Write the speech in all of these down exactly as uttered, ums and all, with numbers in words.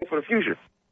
for the future.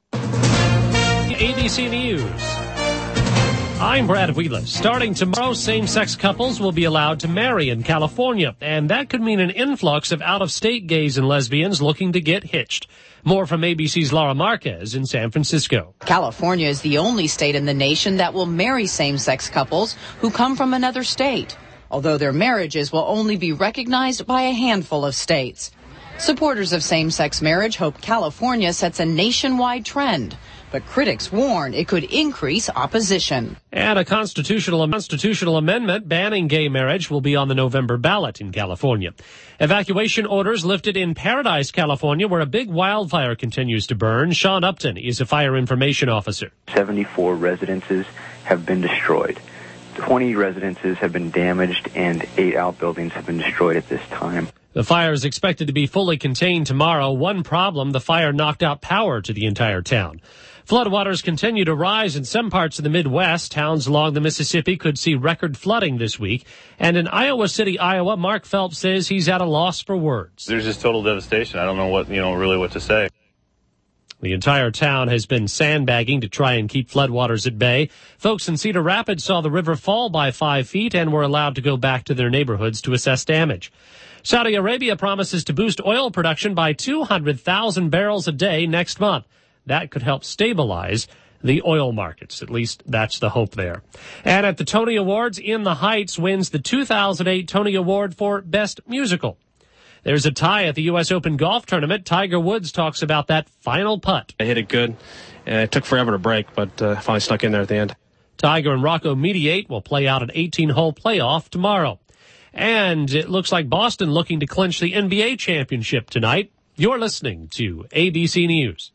A B C News. I'm Brad Wheeler. Starting tomorrow, same-sex couples will be allowed to marry in California, and that could mean an influx of out-of-state gays and lesbians looking to get hitched. More from A B C's Laura Marquez in San Francisco. California is the only state in the nation that will marry same-sex couples who come from another state, although their marriages will only be recognized by a handful of states. Supporters of same-sex marriage hope California sets a nationwide trend, but critics warn it could increase opposition. And a constitutional constitutional amendment banning gay marriage will be on the November ballot in California. Evacuation orders lifted in Paradise, California, where a big wildfire continues to burn. Sean Upton is a fire information officer. seventy-four residences have been destroyed. twenty residences have been damaged, and eight outbuildings have been destroyed at this time. The fire is expected to be fully contained tomorrow. One problem, the fire knocked out power to the entire town. Floodwaters continue to rise in some parts of the Midwest. Towns along the Mississippi could see record flooding this week. And in Iowa City, Iowa, Mark Phelps says he's at a loss for words. There's just total devastation. I don't know what, you know, really what to say. The entire town has been sandbagging to try and keep floodwaters at bay. Folks in Cedar Rapids saw the river fall by five feet and were allowed to go back to their neighborhoods to assess damage. Saudi Arabia promises to boost oil production by two hundred thousand barrels a day next month. That could help stabilize the oil markets. At least that's the hope there. And at the Tony Awards, In the Heights wins the two thousand eight Tony Award for Best Musical. There's a tie at the U S Open Golf Tournament. Tiger Woods talks about that final putt. I hit it good, and it took forever to break, but uh, finally stuck in there at the end. Tiger and Rocco Mediate will play out an eighteen-hole playoff tomorrow. And it looks like Boston looking to clinch the N B A championship tonight. You're listening to A B C News.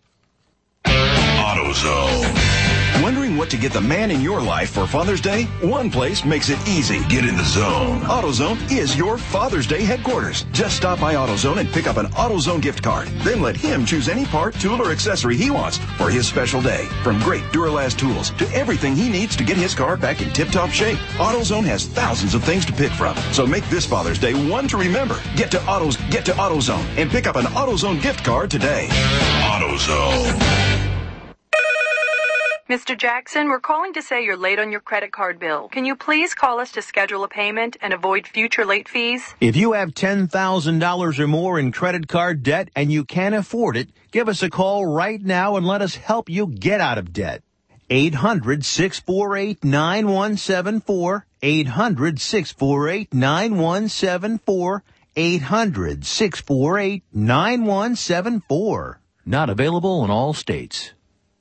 AutoZone. Wondering what to get the man in your life for Father's Day? One place makes it easy. Get in the zone. AutoZone is your Father's Day headquarters. Just stop by AutoZone and pick up an AutoZone gift card. Then let him choose any part, tool, or accessory he wants for his special day. From great Duralast tools to everything he needs to get his car back in tip-top shape. AutoZone has thousands of things to pick from. So make this Father's Day one to remember. Get to Autos, get to AutoZone and pick up an AutoZone gift card today. AutoZone. Mister Jackson, we're calling to say you're late on your credit card bill. Can you please call us to schedule a payment and avoid future late fees? If you have ten thousand dollars or more in credit card debt and you can't afford it, give us a call right now and let us help you get out of debt. eight hundred, six four eight, nine one seven four. eight hundred, six four eight, nine one seven four. eight hundred, six four eight, nine one seven four. Not available in all states.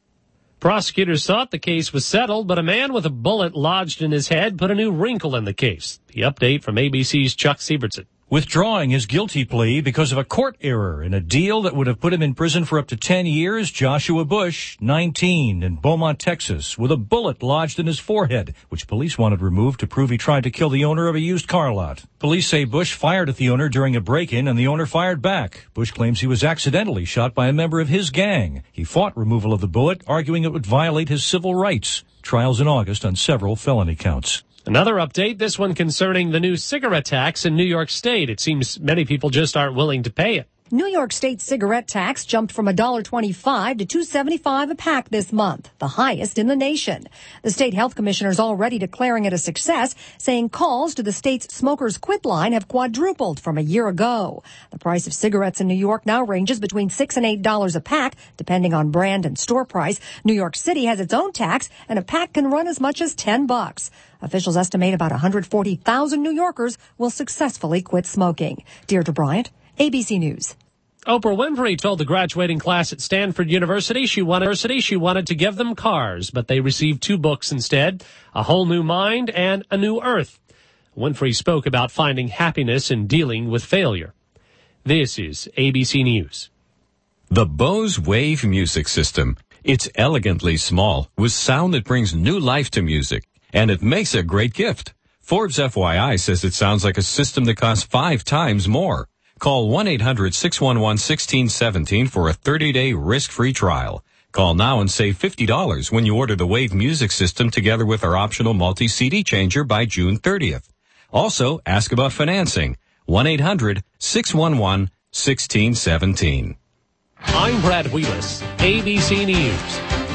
Prosecutors thought the case was settled, but a man with a bullet lodged in his head put a new wrinkle in the case. The update from A B C's Chuck Sievertson. Withdrawing his guilty plea because of a court error in a deal that would have put him in prison for up to ten years, Joshua Bush, nineteen, in Beaumont, Texas, with a bullet lodged in his forehead, which police wanted removed to prove he tried to kill the owner of a used car lot. Police say Bush fired at the owner during a break-in, and the owner fired back. Bush claims he was accidentally shot by a member of his gang. He fought removal of the bullet, arguing it would violate his civil rights. Trials in August on several felony counts. Another update, this one concerning the new cigarette tax in New York State. It seems many people just aren't willing to pay it. New York State cigarette tax jumped from one dollar twenty-five to two dollars and seventy-five cents a pack this month, the highest in the nation. The state health commissioner is already declaring it a success, saying calls to the state's Smokers Quit line have quadrupled from a year ago. The price of cigarettes in New York now ranges between six and eight dollars a pack, depending on brand and store price. New York City has its own tax, and a pack can run as much as ten bucks. Officials estimate about one hundred forty thousand New Yorkers will successfully quit smoking. Deirdre Bryant, A B C News. Oprah Winfrey told the graduating class at Stanford University she wanted, she wanted to give them cars, but they received two books instead, A Whole New Mind and A New Earth. Winfrey spoke about finding happiness in dealing with failure. This is A B C News. The Bose Wave Music System. It's elegantly small, with sound that brings new life to music, and it makes a great gift. Forbes F Y I says it sounds like a system that costs five times more. Call one eight hundred, six one one, one six one seven for a thirty-day risk-free trial. Call now and save fifty dollars when you order the Wave Music System together with our optional multi-C D changer by June thirtieth. Also, ask about financing. one eight hundred, six one one, one six one seven. I'm Brad Wheelis, A B C News.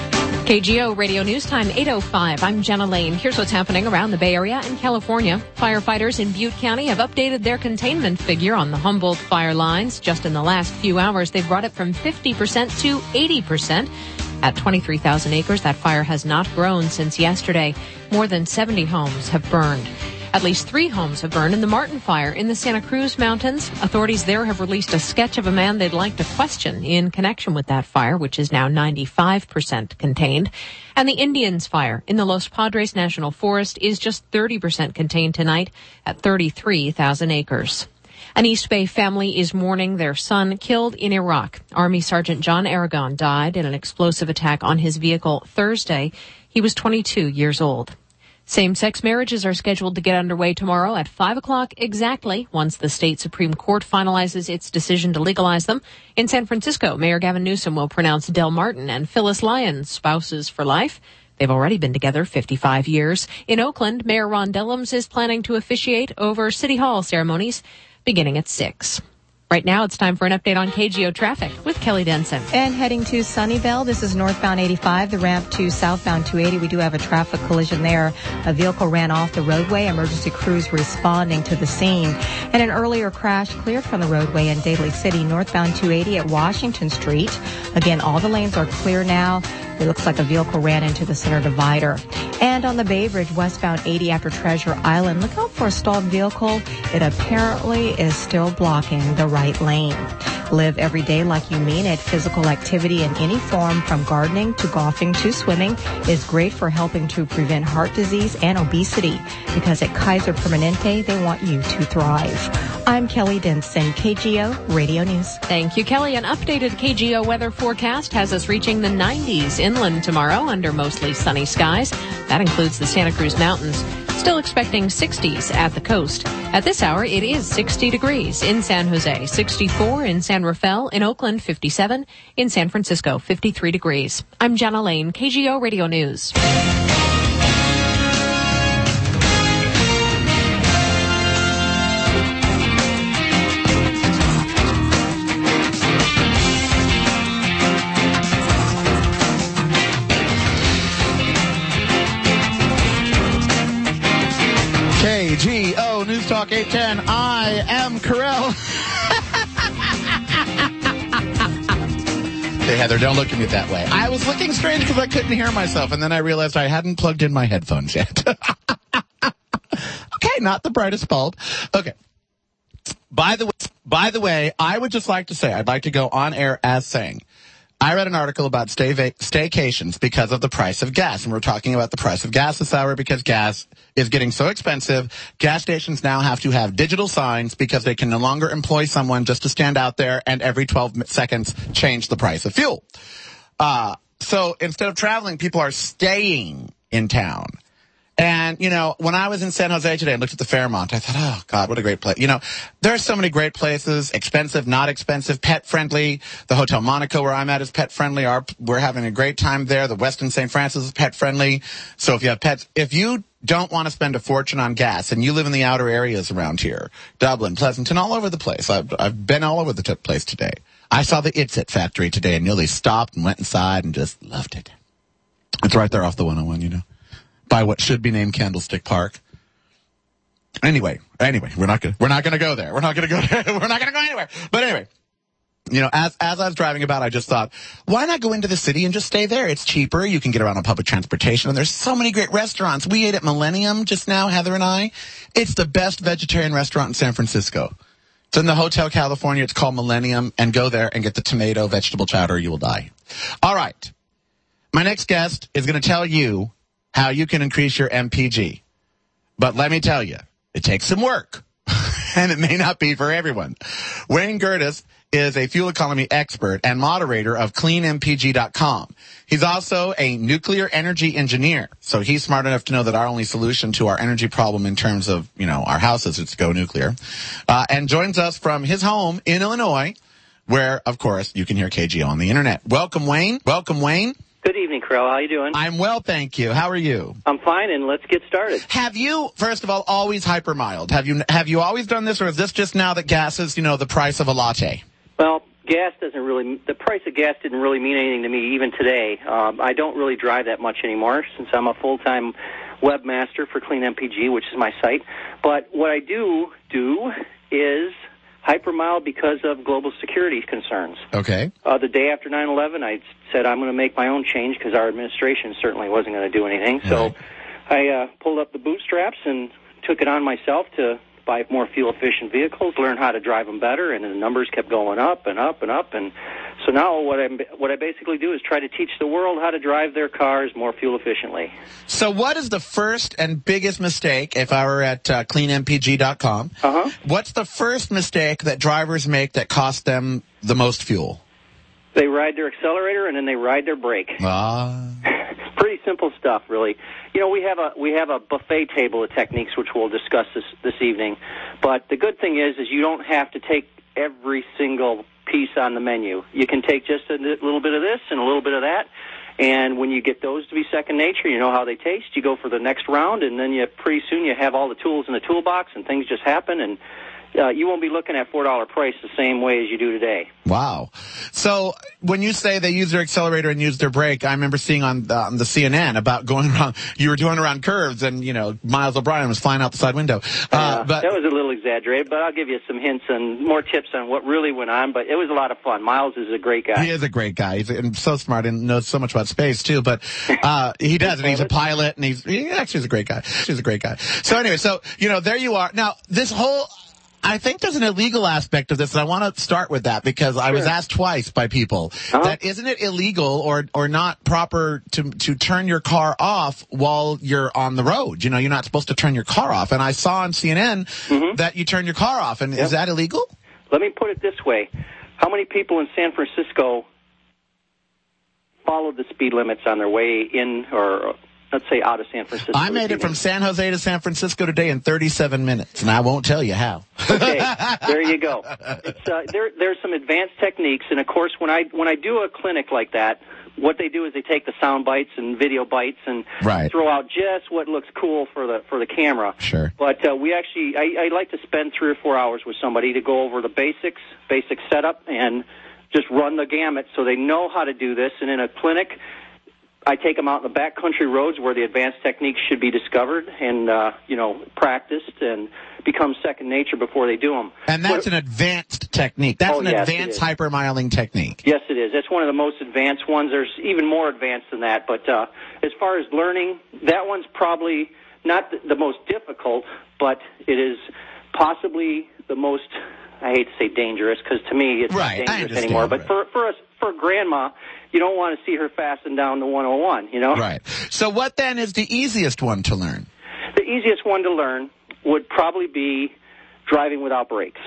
K G O Radio News Time, eight oh five. I'm Jenna Lane. Here's what's happening around the Bay Area and California. Firefighters in Butte County have updated their containment figure on the Humboldt fire lines. Just in the last few hours, they've brought it from fifty percent to eighty percent. At twenty-three thousand acres, that fire has not grown since yesterday. More than seventy homes have burned. At least three homes have burned in the Martin Fire in the Santa Cruz Mountains. Authorities there have released a sketch of a man they'd like to question in connection with that fire, which is now ninety-five percent contained. And the Indians Fire in the Los Padres National Forest is just thirty percent contained tonight at thirty-three thousand acres. An East Bay family is mourning their son killed in Iraq. Army Sergeant John Aragon died in an explosive attack on his vehicle Thursday. He was twenty-two years old. Same-sex marriages are scheduled to get underway tomorrow at five o'clock exactly once the state Supreme Court finalizes its decision to legalize them. In San Francisco, Mayor Gavin Newsom will pronounce Del Martin and Phyllis Lyons spouses for life. They've already been together fifty-five years. In Oakland, Mayor Ron Dellums is planning to officiate over City Hall ceremonies beginning at six. Right now, it's time for an update on K G O traffic with Kelly Denson. And heading to Sunnyvale, this is northbound eighty-five, the ramp to southbound two eighty. We do have a traffic collision there. A vehicle ran off the roadway. Emergency crews responding to the scene. And an earlier crash cleared from the roadway in Daly City, northbound two eighty at Washington Street. Again, all the lanes are clear now. It looks like a vehicle ran into the center divider. And on the Bay Bridge, westbound eighty after Treasure Island, look out for a stalled vehicle. It apparently is still blocking the right lane. Live every day like you mean it. Physical activity in any form, from gardening to golfing to swimming, is great for helping to prevent heart disease and obesity. Because at Kaiser Permanente, they want you to thrive. I'm Kelly Denson, K G O Radio News. Thank you, Kelly. An updated K G O weather forecast has us reaching the nineties inland tomorrow under mostly sunny skies. That includes the Santa Cruz Mountains. Still expecting sixties at the coast. At this hour, it is sixty degrees in San Jose, sixty-four in San Rafael, in Oakland, fifty-seven, in San Francisco, fifty-three degrees. I'm Jenna Lane, K G O Radio News. K G O News Talk eight ten. I am Carell. Hey, Heather, don't look at me that way. I was looking strange because I couldn't hear myself, and then I realized I hadn't plugged in my headphones yet. Okay, not the brightest bulb. Okay. By the way, by the way, I would just like to say, I'd like to go on air as saying, I read an article about stay va- staycations because of the price of gas. And we're talking about the price of gas this hour because gas is getting so expensive. Gas stations now have to have digital signs because they can no longer employ someone just to stand out there and every twelve seconds change the price of fuel. Uh, so instead of traveling, people are staying in town. And, you know, when I was in San Jose today and looked at the Fairmont, I thought, oh, God, what a great place. You know, there are so many great places, expensive, not expensive, pet-friendly. The Hotel Monaco where I'm at is pet-friendly. Our, we're having a great time there. The Westin Saint Francis is pet-friendly. So if you have pets, if you don't want to spend a fortune on gas and you live in the outer areas around here, Dublin, Pleasanton, all over the place. I've, I've been all over the t- place today. I saw the It's It factory today and nearly stopped and went inside and just loved it. It's right there off the one oh one, you know. By what should be named Candlestick Park. Anyway, anyway, we're not gonna, we're not gonna go there. We're not gonna go there. We're not gonna go anywhere. But anyway, you know, as, as I was driving about, I just thought, why not go into the city and just stay there? It's cheaper. You can get around on public transportation. And there's so many great restaurants. We ate at Millennium just now, Heather and I. It's the best vegetarian restaurant in San Francisco. It's in the Hotel California. It's called Millennium. And go there and get the tomato vegetable chowder. You will die. All right. My next guest is going to tell you how you can increase your M P G. But let me tell you, it takes some work. And it may not be for everyone. Wayne Gertis is a fuel economy expert and moderator of clean M P G dot com. He's also a nuclear energy engineer. So he's smart enough to know that our only solution to our energy problem in terms of, you know, our houses is to go nuclear. Uh, and joins us from his home in Illinois, where, of course, you can hear K G O on the internet. Welcome, Wayne. Welcome, Wayne. Good evening, Carell. How you doing? I'm well, thank you. How are you? I'm fine, and let's get started. Have you, first of all, always hyper mild? Have you have you always done this, or is this just now that gas is, you know, the price of a latte? Well, gas doesn't really, the price of gas didn't really mean anything to me even today. Um, I don't really drive that much anymore since I'm a full-time webmaster for Clean M P G, which is my site. But what I do do is hypermile because of global security concerns. Okay. Uh, the day after nine eleven, I said I'm going to make my own change because our administration certainly wasn't going to do anything. So Right. I uh, pulled up the bootstraps and took it on myself to buy more fuel-efficient vehicles, learn how to drive them better, and the numbers kept going up and up and up. And so now what I what I basically do is try to teach the world how to drive their cars more fuel-efficiently. So what is the first and biggest mistake, if I were at uh, clean M P G dot com, uh-huh. what's the first mistake that drivers make that costs them the most fuel? They ride their accelerator and then they ride their brake. Ah. Pretty simple stuff, really. You know, we have a we have a buffet table of techniques which we'll discuss this this evening. But the good thing is, is you don't have to take every single piece on the menu. You can take just a little bit of this and a little bit of that. And when you get those to be second nature, you know how they taste. You go for the next round, and then you pretty soon you have all the tools in the toolbox, and things just happen. And uh, you won't be looking at four dollar price the same way as you do today. Wow. So when you say they use their accelerator and use their brake, I remember seeing on the, on the C N N about going around, you were doing around curves and, you know, Miles O'Brien was flying out the side window. Uh, Uh, but that was a little exaggerated, but I'll give you some hints and more tips on what really went on. But it was a lot of fun. Miles is a great guy. he is a great guy. He's and so smart and knows so much about space too. But uh, he does, and he's a pilot, and he's he actually is a great guy. He's a great guy. So anyway, so you know, there you are. Now this whole. I think there's an illegal aspect of this, and I want to start with that because I was asked twice by people Uh-huh. that isn't it illegal or or not proper to to turn your car off while you're on the road? You know, you're not supposed to turn your car off. And I saw on C N N Mm-hmm. that you turn your car off, and is that illegal? Let me put it this way. How many people in San Francisco followed the speed limits on their way in or, let's say, out of San Francisco? I made it from San Jose to San Francisco today in thirty-seven minutes, and I won't tell you how. Okay, there you go. It's, uh, there, there's some advanced techniques, and of course, when I when I do a clinic like that, what they do is they take the sound bites and video bites and Right. throw out just what looks cool for the for the camera. Sure. But uh, we actually, I, I like to spend three or four hours with somebody to go over the basics, basic setup, and just run the gamut so they know how to do this. And in a clinic, I take them out in the backcountry roads where the advanced techniques should be discovered and, uh, you know, practiced and become second nature before they do them. And that's What- an advanced technique. That's Oh, an yes, it advanced is. hypermiling technique. Yes, it is. It's one of the most advanced ones. There's even more advanced than that. But uh, as far as learning, that one's probably not the, the most difficult, but it is possibly the most, I hate to say dangerous, because to me it's Right, I not dangerous understand, anymore. But right. for for us, for grandma, you don't want to see her fasten down to one oh one, you know? Right. So what then is the easiest one to learn? The easiest one to learn would probably be driving without brakes.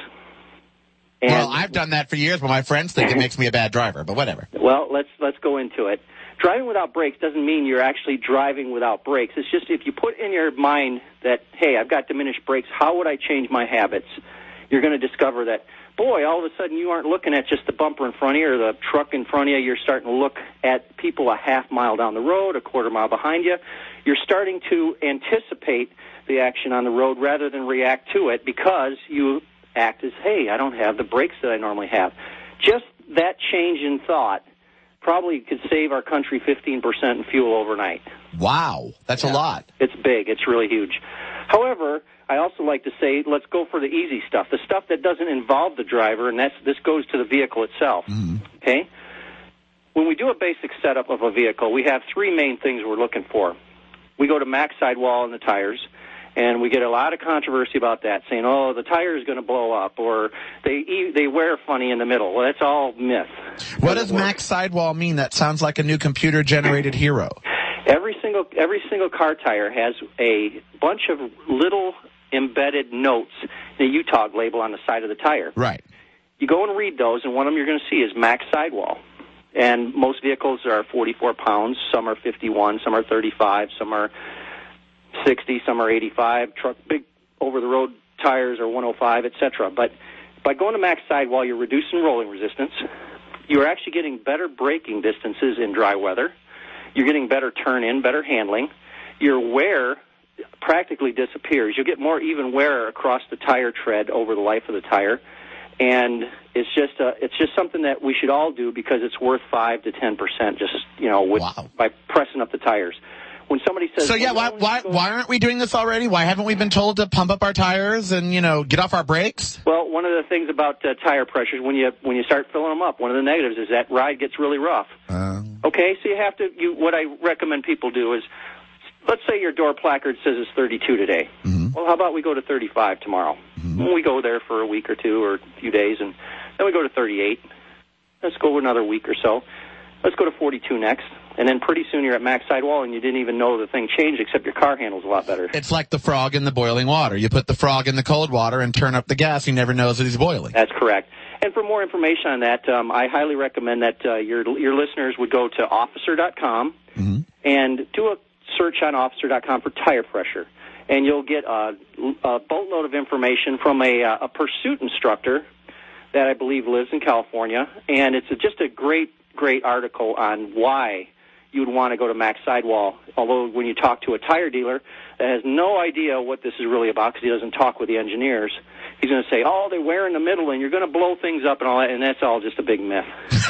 And well, I've done that for years, but my friends think it makes me a bad driver, but whatever. Well, let's let's go into it. Driving without brakes doesn't mean you're actually driving without brakes. It's just if you put in your mind that, hey, I've got diminished brakes, how would I change my habits? You're going to discover that, boy, all of a sudden you aren't looking at just the bumper in front of you or the truck in front of you. You're starting to look at people a half mile down the road, a quarter mile behind you. You're starting to anticipate the action on the road rather than react to it because you act as, hey, I don't have the brakes that I normally have. Just that change in thought probably could save our country fifteen percent in fuel overnight. Wow, that's Yeah. a lot. It's big. It's really huge. However, I also like to say, let's go for the easy stuff, the stuff that doesn't involve the driver, and that's this goes to the vehicle itself. Mm-hmm. Okay? When we do a basic setup of a vehicle, we have three main things we're looking for. We go to max sidewall in the tires, and we get a lot of controversy about that, saying, oh, the tire is going to blow up, or they they wear funny in the middle. Well, that's all myth. What does max sidewall mean? That sounds like a new computer-generated hero. Every single every single car tire has a bunch of little embedded notes, the U T O G label on the side of the tire. Right. You go and read those, and one of them you're going to see is max sidewall. And most vehicles are forty-four pounds. Some are fifty-one. Some are thirty-five. Some are sixty. Some are eighty-five. Truck big over-the-road tires are one oh five, et cetera. But by going to max sidewall, you're reducing rolling resistance. You're actually getting better braking distances in dry weather. You're getting better turn-in, better handling. Your wear practically disappears. You'll get more even wear across the tire tread over the life of the tire. And it's just uh, it's just something that we should all do because it's worth five to ten percent. Just you know, with, wow. by pressing up the tires. When somebody says, so yeah, why why why aren't we doing this already? Why haven't we been told to pump up our tires and you know get off our brakes? Well, one of the things about uh, tire pressures when you when you start filling them up, one of the negatives is that ride gets really rough. Uh, okay, so you have to. You what I recommend people do is, let's say your door placard says it's thirty-two today. Mm-hmm. Well, how about we go to thirty-five tomorrow? Mm-hmm. We go there for a week or two or a few days, and then we go to thirty-eight. Let's go another week or so. Let's go to forty-two next. And then pretty soon you're at max sidewall, and you didn't even know the thing changed, except your car handles a lot better. It's like the frog in the boiling water. You put the frog in the cold water and turn up the gas. He never knows that he's boiling. That's correct. And for more information on that, um, I highly recommend that uh, your your listeners would go to officer dot com mm-hmm. and do a search on officer dot com for tire pressure. And you'll get a, a boatload of information from a, a pursuit instructor that I believe lives in California. And it's a, just a great, great article on why you would want to go to max sidewall. Although when you talk to a tire dealer that has no idea what this is really about because he doesn't talk with the engineers, he's going to say, oh, they wear in the middle and you're going to blow things up and all that, and that's all just a big myth.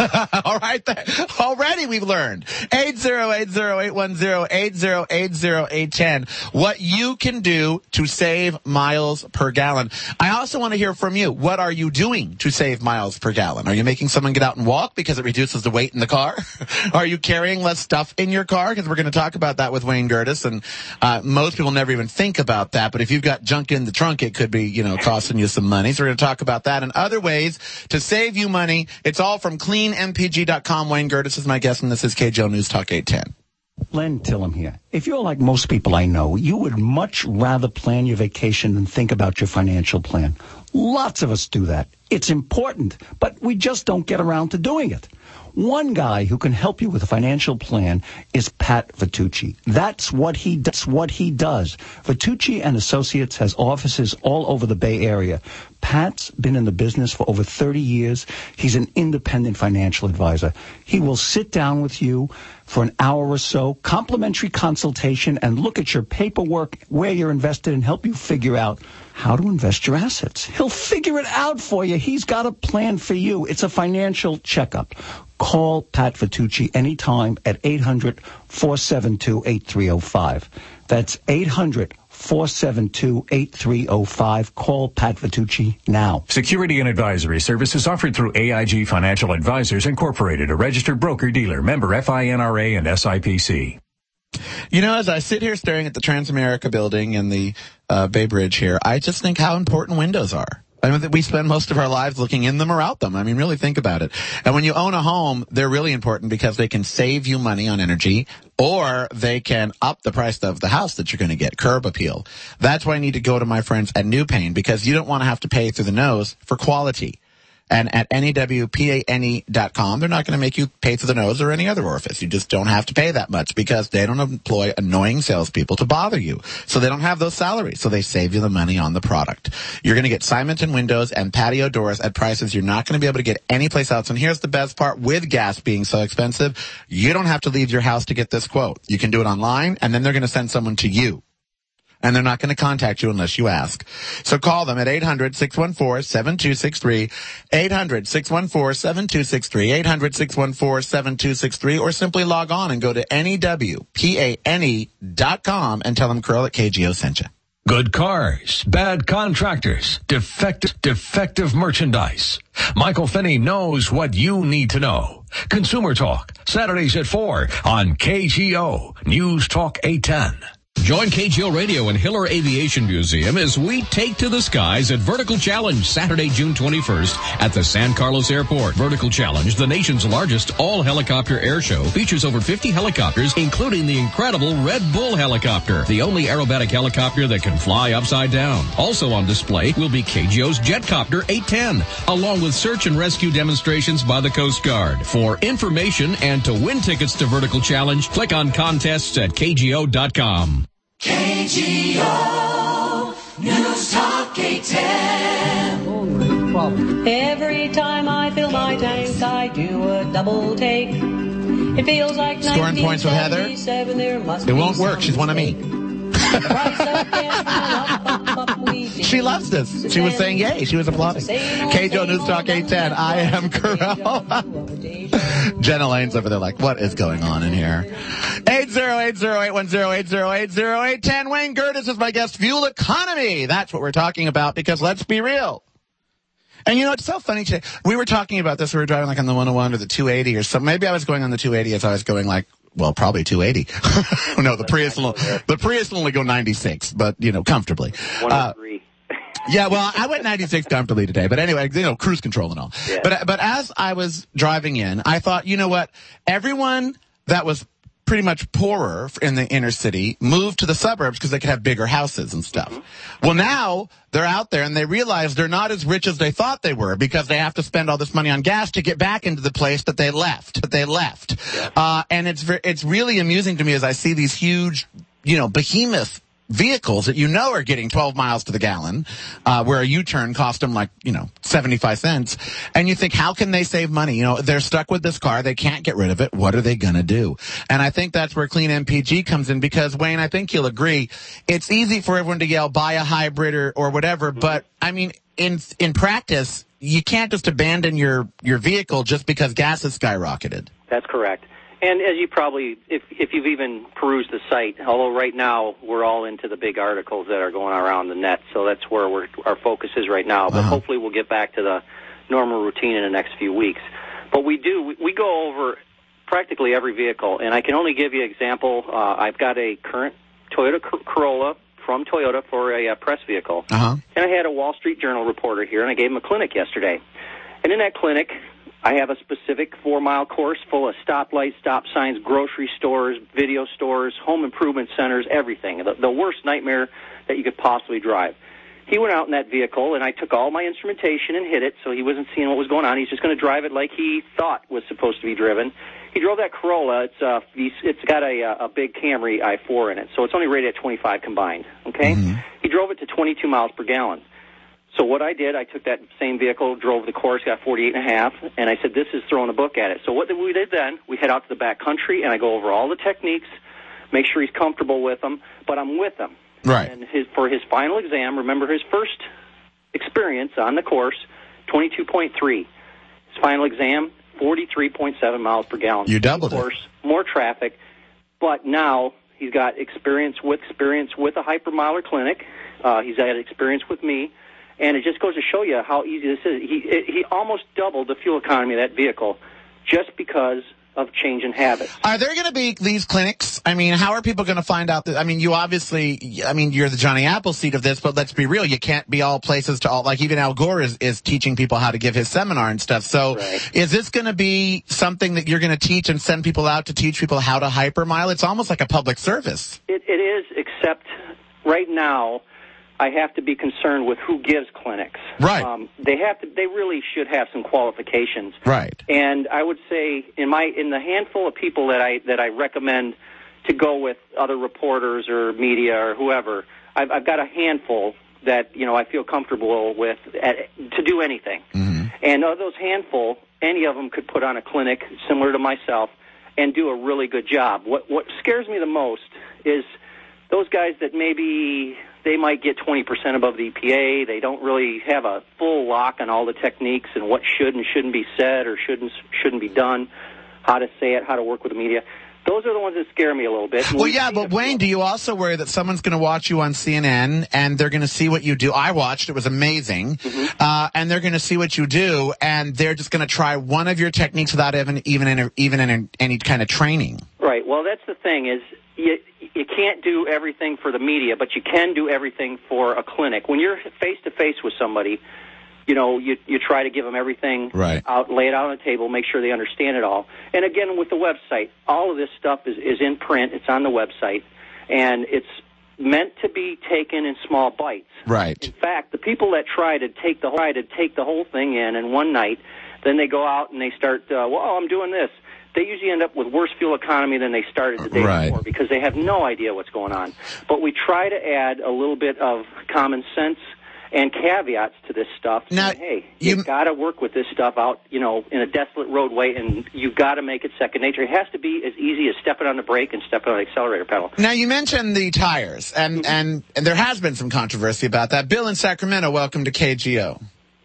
All right. Already we've learned. eight zero eight zero eight one zero eight zero eight zero eight one zero. What you can do to save miles per gallon. I also want to hear from you. What are you doing to save miles per gallon? Are you making someone get out and walk because it reduces the weight in the car? Are you carrying less stuff in your car? Because we're going to talk about that with Wayne Gertis, and uh, most people never even think about that. But if you've got junk in the trunk, it could be, you know, costing you some money. So we're going to talk about that and other ways to save you money. It's all from clean m p g dot com. Wayne Gertis is my guest, and this is K G O News Talk eight ten. Len Tillum here. If you're like most people I know, you would much rather plan your vacation than think about your financial plan. Lots of us do that. It's important, but we just don't get around to doing it. One guy who can help you with a financial plan is Pat Vitucci. That's what he does. What he does. Vitucci and Associates has offices all over the Bay Area. Pat's been in the business for over thirty years. He's an independent financial advisor. He will sit down with you for an hour or so, complimentary consultation, and look at your paperwork, where you're invested, and help you figure out how to invest your assets. He'll figure it out for you. He's got a plan for you. It's a financial checkup. Call Pat Vitucci anytime at eight hundred four seven two eight three zero five. That's eight hundred four seven two eight three zero five. Call Pat Vitucci now. Security and advisory services offered through A I G Financial Advisors Incorporated, a registered broker-dealer, member F I N R A and S I P C. You know, as I sit here staring at the Transamerica building and the uh, Bay Bridge here, I just think how important windows are. I mean, we spend most of our lives looking in them or out them. I mean, really think about it. And when you own a home, they're really important because they can save you money on energy, or they can up the price of the house that you're going to get, curb appeal. That's why I need to go to my friends at New Pane, because you don't want to have to pay through the nose for quality. And at N E W P A N E dot com, they're not going to make you pay through the nose or any other orifice. You just don't have to pay that much because they don't employ annoying salespeople to bother you. So they don't have those salaries. So they save you the money on the product. You're going to get Simonton windows and patio doors at prices you're not going to be able to get anyplace else. And here's the best part. With gas being so expensive, you don't have to leave your house to get this quote. You can do it online, and then they're going to send someone to you. And they're not going to contact you unless you ask. So call them at eight hundred six one four seven two six three, eight hundred six one four seven two six three, eight hundred six one four seven two six three, or simply log on and go to N E W P A N E dot com and tell them Curl at K G O sent you. Good cars, bad contractors, defective, defective merchandise. Michael Finney knows what you need to know. Consumer Talk, Saturdays at four on K G O News Talk eight ten. Join K G O Radio and Hiller Aviation Museum as we take to the skies at Vertical Challenge, Saturday, June twenty-first at the San Carlos Airport. Vertical Challenge, the nation's largest all-helicopter air show, features over fifty helicopters, including the incredible Red Bull helicopter, the only aerobatic helicopter that can fly upside down. Also on display will be K G O's Jetcopter eight ten, along with search and rescue demonstrations by the Coast Guard. For information and to win tickets to Vertical Challenge, click on contests at K G O dot com. K G O News Talk eight ten. Every time I fill my tank, I do a double take. It feels like scoring points with Heather. It won't work. She's one of me. She She loves this. She was saying yay. She was applauding. K J O News Talk eight ten. I am Carell. Jenna Lane's over there like, what is going on in here? eight zero eight zero eight one zero eight zero eight zero eight ten. Wayne Gertis is my guest. Fuel economy. That's what we're talking about because let's be real. And you know, it's so funny today. We were talking about this. We were driving like on the one oh one or the two eighty or something. Maybe I was going on the two eighty as I was going like, well, probably two eighty. No, the Prius will, the Prius will only go ninety-six, but, you know, comfortably. one oh three. Uh, yeah, well, I went ninety-six comfortably today, but anyway, you know, cruise control and all. Yeah. But, but as I was driving in, I thought, you know what? Everyone that was pretty much poorer in the inner city moved to the suburbs because they could have bigger houses and stuff. Mm-hmm. Well, now they're out there and they realize they're not as rich as they thought they were because they have to spend all this money on gas to get back into the place that they left, that they left. Yeah. Uh, and it's, ve- it's really amusing to me as I see these huge, you know, behemoth vehicles that you know are getting twelve miles to the gallon, uh, where a U-turn cost them like, you know, seventy-five cents. And you think, how can they save money? You know, they're stuck with this car. They can't get rid of it. What are they going to do? And I think that's where Clean M P G comes in because, Wayne, I think you'll agree, it's easy for everyone to yell, buy a hybrid or, or whatever. Mm-hmm. But, I mean, in in practice, you can't just abandon your, your vehicle just because gas has skyrocketed. That's correct. And as you probably, if if you've even perused the site, although right now we're all into the big articles that are going around the net, so that's where we're, our focus is right now. But uh-huh. hopefully we'll get back to the normal routine in the next few weeks. But we do, we, we go over practically every vehicle, and I can only give you an example. Uh, I've got a current Toyota Corolla from Toyota for a uh, press vehicle. Uh-huh. And I had a Wall Street Journal reporter here, and I gave him a clinic yesterday. And in that clinic, I have a specific four-mile course full of stoplights, stop signs, grocery stores, video stores, home improvement centers, everything. The, the worst nightmare that you could possibly drive. He went out in that vehicle, and I took all my instrumentation and hit it, so he wasn't seeing what was going on. He's just going to drive it like he thought was supposed to be driven. He drove that Corolla. It's uh, it's got a, a big Camry i four in it, so it's only rated at twenty-five combined. Okay, mm-hmm. He drove it to twenty-two miles per gallon. So what I did, I took that same vehicle, drove the course, got forty-eight and a half, and I said, this is throwing a book at it. So what we did then, we head out to the back country, and I go over all the techniques, make sure he's comfortable with them, but I'm with him. Right. And his, for his final exam, remember his first experience on the course, twenty-two point three. His final exam, forty-three point seven miles per gallon. You doubled course, it. More traffic, but now he's got experience with experience with a hypermiler clinic. Uh, he's had experience with me. And it just goes to show you how easy this is. He it, he almost doubled the fuel economy of that vehicle just because of change in habits. Are there going to be these clinics? I mean, how are people going to find out that? I mean, you obviously, I mean, you're the Johnny Appleseed of this, but let's be real. You can't be all places to all, like even Al Gore is, is teaching people how to give his seminar and stuff. So right. Is this going to be something that you're going to teach and send people out to teach people how to hypermile? It's almost like a public service. It, it is, except right now, I have to be concerned with who gives clinics. Right. Um, they have to. They really should have some qualifications. Right. And I would say in my in the handful of people that I that I recommend to go with, other reporters or media or whoever, I've, I've got a handful that you know I feel comfortable with at, to do anything. Mm-hmm. And of those handful, any of them could put on a clinic similar to myself and do a really good job. What what scares me the most is those guys that maybe they might get twenty percent above the E P A. They don't really have a full lock on all the techniques and what should and shouldn't be said or shouldn't shouldn't be done, how to say it, how to work with the media. Those are the ones that scare me a little bit. Well, yeah, but Wayne, do you also worry that someone's going to watch you on C N N and they're going to see what you do? I watched. It was amazing. Mm-hmm. Uh, and they're going to see what you do, and they're just going to try one of your techniques without even even in, even in any kind of training. Right. Well, that's the thing is you, you can't do everything for the media, but you can do everything for a clinic. When you're face-to-face with somebody, you know, you you try to give them everything right. out, lay it out on the table, make sure they understand it all. And again, with the website, all of this stuff is, is in print. It's on the website, and it's meant to be taken in small bites. Right. In fact, the people that try to take the try to take the whole thing in in one night, then they go out and they start, uh, well, I'm doing this. They usually end up with worse fuel economy than they started the day right. before because they have no idea what's going on. But we try to add a little bit of common sense and caveats to this stuff. Now, saying, hey, you've got to work with this stuff out, you know, in a desolate roadway, and you've got to make it second nature. It has to be as easy as stepping on the brake and stepping on the accelerator pedal. Now, you mentioned the tires, and, mm-hmm. and, and there has been some controversy about that. Bill in Sacramento, welcome to K G O.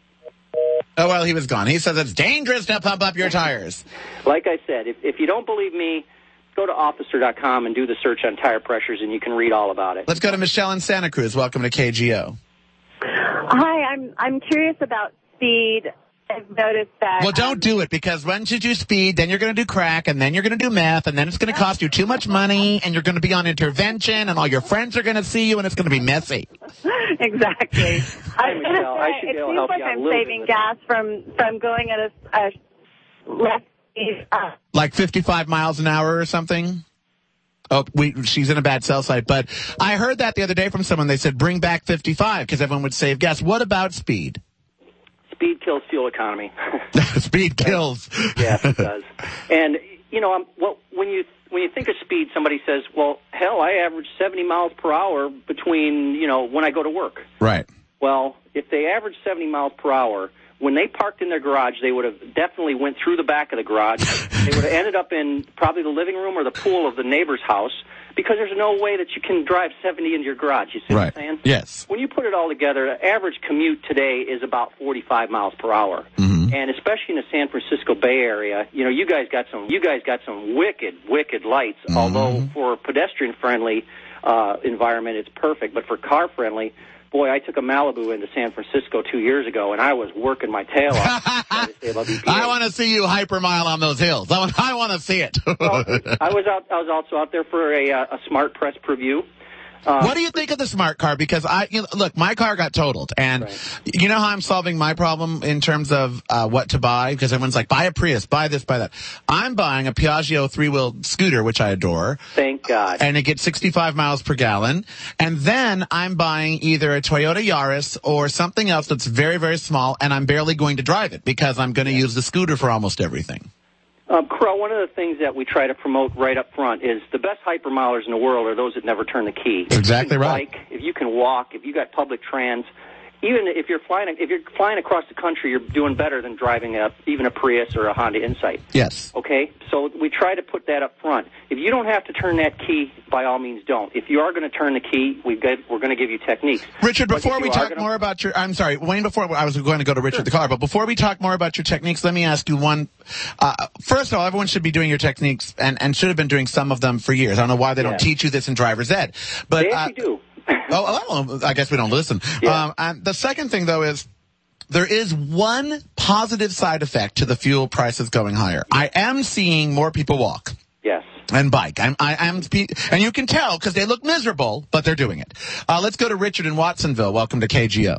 Oh, well, he was gone. He says it's dangerous to pump up your tires. Like I said, if, if you don't believe me, go to officer dot com and do the search on tire pressures, and you can read all about it. Let's go to Michelle in Santa Cruz. Welcome to K G O. Hi, I'm I'm curious about speed. I've noticed that... Well, don't um, do it, because once you do speed, then you're going to do crack, and then you're going to do meth, and then it's going to cost you too much money, and you're going to be on intervention, and all your friends are going to see you, and it's going to be messy. Exactly. I was going Michelle, I to should say, be it able to seems help like you out a I'm little saving bit. gas from, from going at a, a less speed. Uh, Like fifty-five miles an hour or something? Oh, we, she's in a bad cell site. But I heard that the other day from someone. They said, bring back fifty-five, because everyone would save gas. What about speed? Speed kills fuel economy. Speed kills. Yes, it does. And, you know, um, well, when you when you think of speed, somebody says, well, hell, I average seventy miles per hour between, you know, when I go to work. Right. Well, if they average seventy miles per hour, when they parked in their garage, they would have definitely went through the back of the garage. They would have ended up in probably the living room or the pool of the neighbor's house, because there's no way that you can drive seventy into your garage. You see right. what I'm saying? Yes. When you put it all together, the average commute today is about forty-five miles per hour. Mm-hmm. And especially in the San Francisco Bay Area, you know, you guys got some you guys got some wicked, wicked lights, mm-hmm. although for a pedestrian-friendly uh, environment, it's perfect. But for car-friendly, boy, I took a Malibu into San Francisco two years ago, and I was working my tail off. I want to see you hypermile on those hills. I want, I want to see it. Well, I was out. I was also out there for a, a smart press preview. Um, what do you think of the smart car? Because I, you know, look, my car got totaled, and right. you know how I'm solving my problem in terms of uh, what to buy? Because everyone's like, buy a Prius, buy this, buy that. I'm buying a Piaggio three-wheel scooter, which I adore. Thank God. And it gets sixty-five miles per gallon. And then I'm buying either a Toyota Yaris or something else that's very, very small, and I'm barely going to drive it because I'm going to yeah. use the scooter for almost everything. Um, Crow, one of the things that we try to promote right up front is the best hypermilers in the world are those that never turn the key. Exactly right. Bike, if you can walk, if you got public trans, even if you're flying, if you're flying across the country, you're doing better than driving a, even a Prius or a Honda Insight. Yes. Okay? So we try to put that up front. If you don't have to turn that key, by all means don't. If you are going to turn the key, we've got, we're going to give you techniques. Richard, before we talk gonna... more about your, I'm sorry, Wayne, before, I was going to go to Richard sure. the car, but before we talk more about your techniques, let me ask you one. Uh, first of all, everyone should be doing your techniques and, and should have been doing some of them for years. I don't know why they yeah. don't teach you this in driver's ed. But, they actually uh, do. oh, well, I guess we don't listen. Yeah. Um, and the second thing, though, is there is one positive side effect to the fuel prices going higher. I am seeing more people walk. Yes. And bike. I'm, I am, and you can tell because they look miserable, but they're doing it. Uh, let's go to Richard in Watsonville. Welcome to K G O.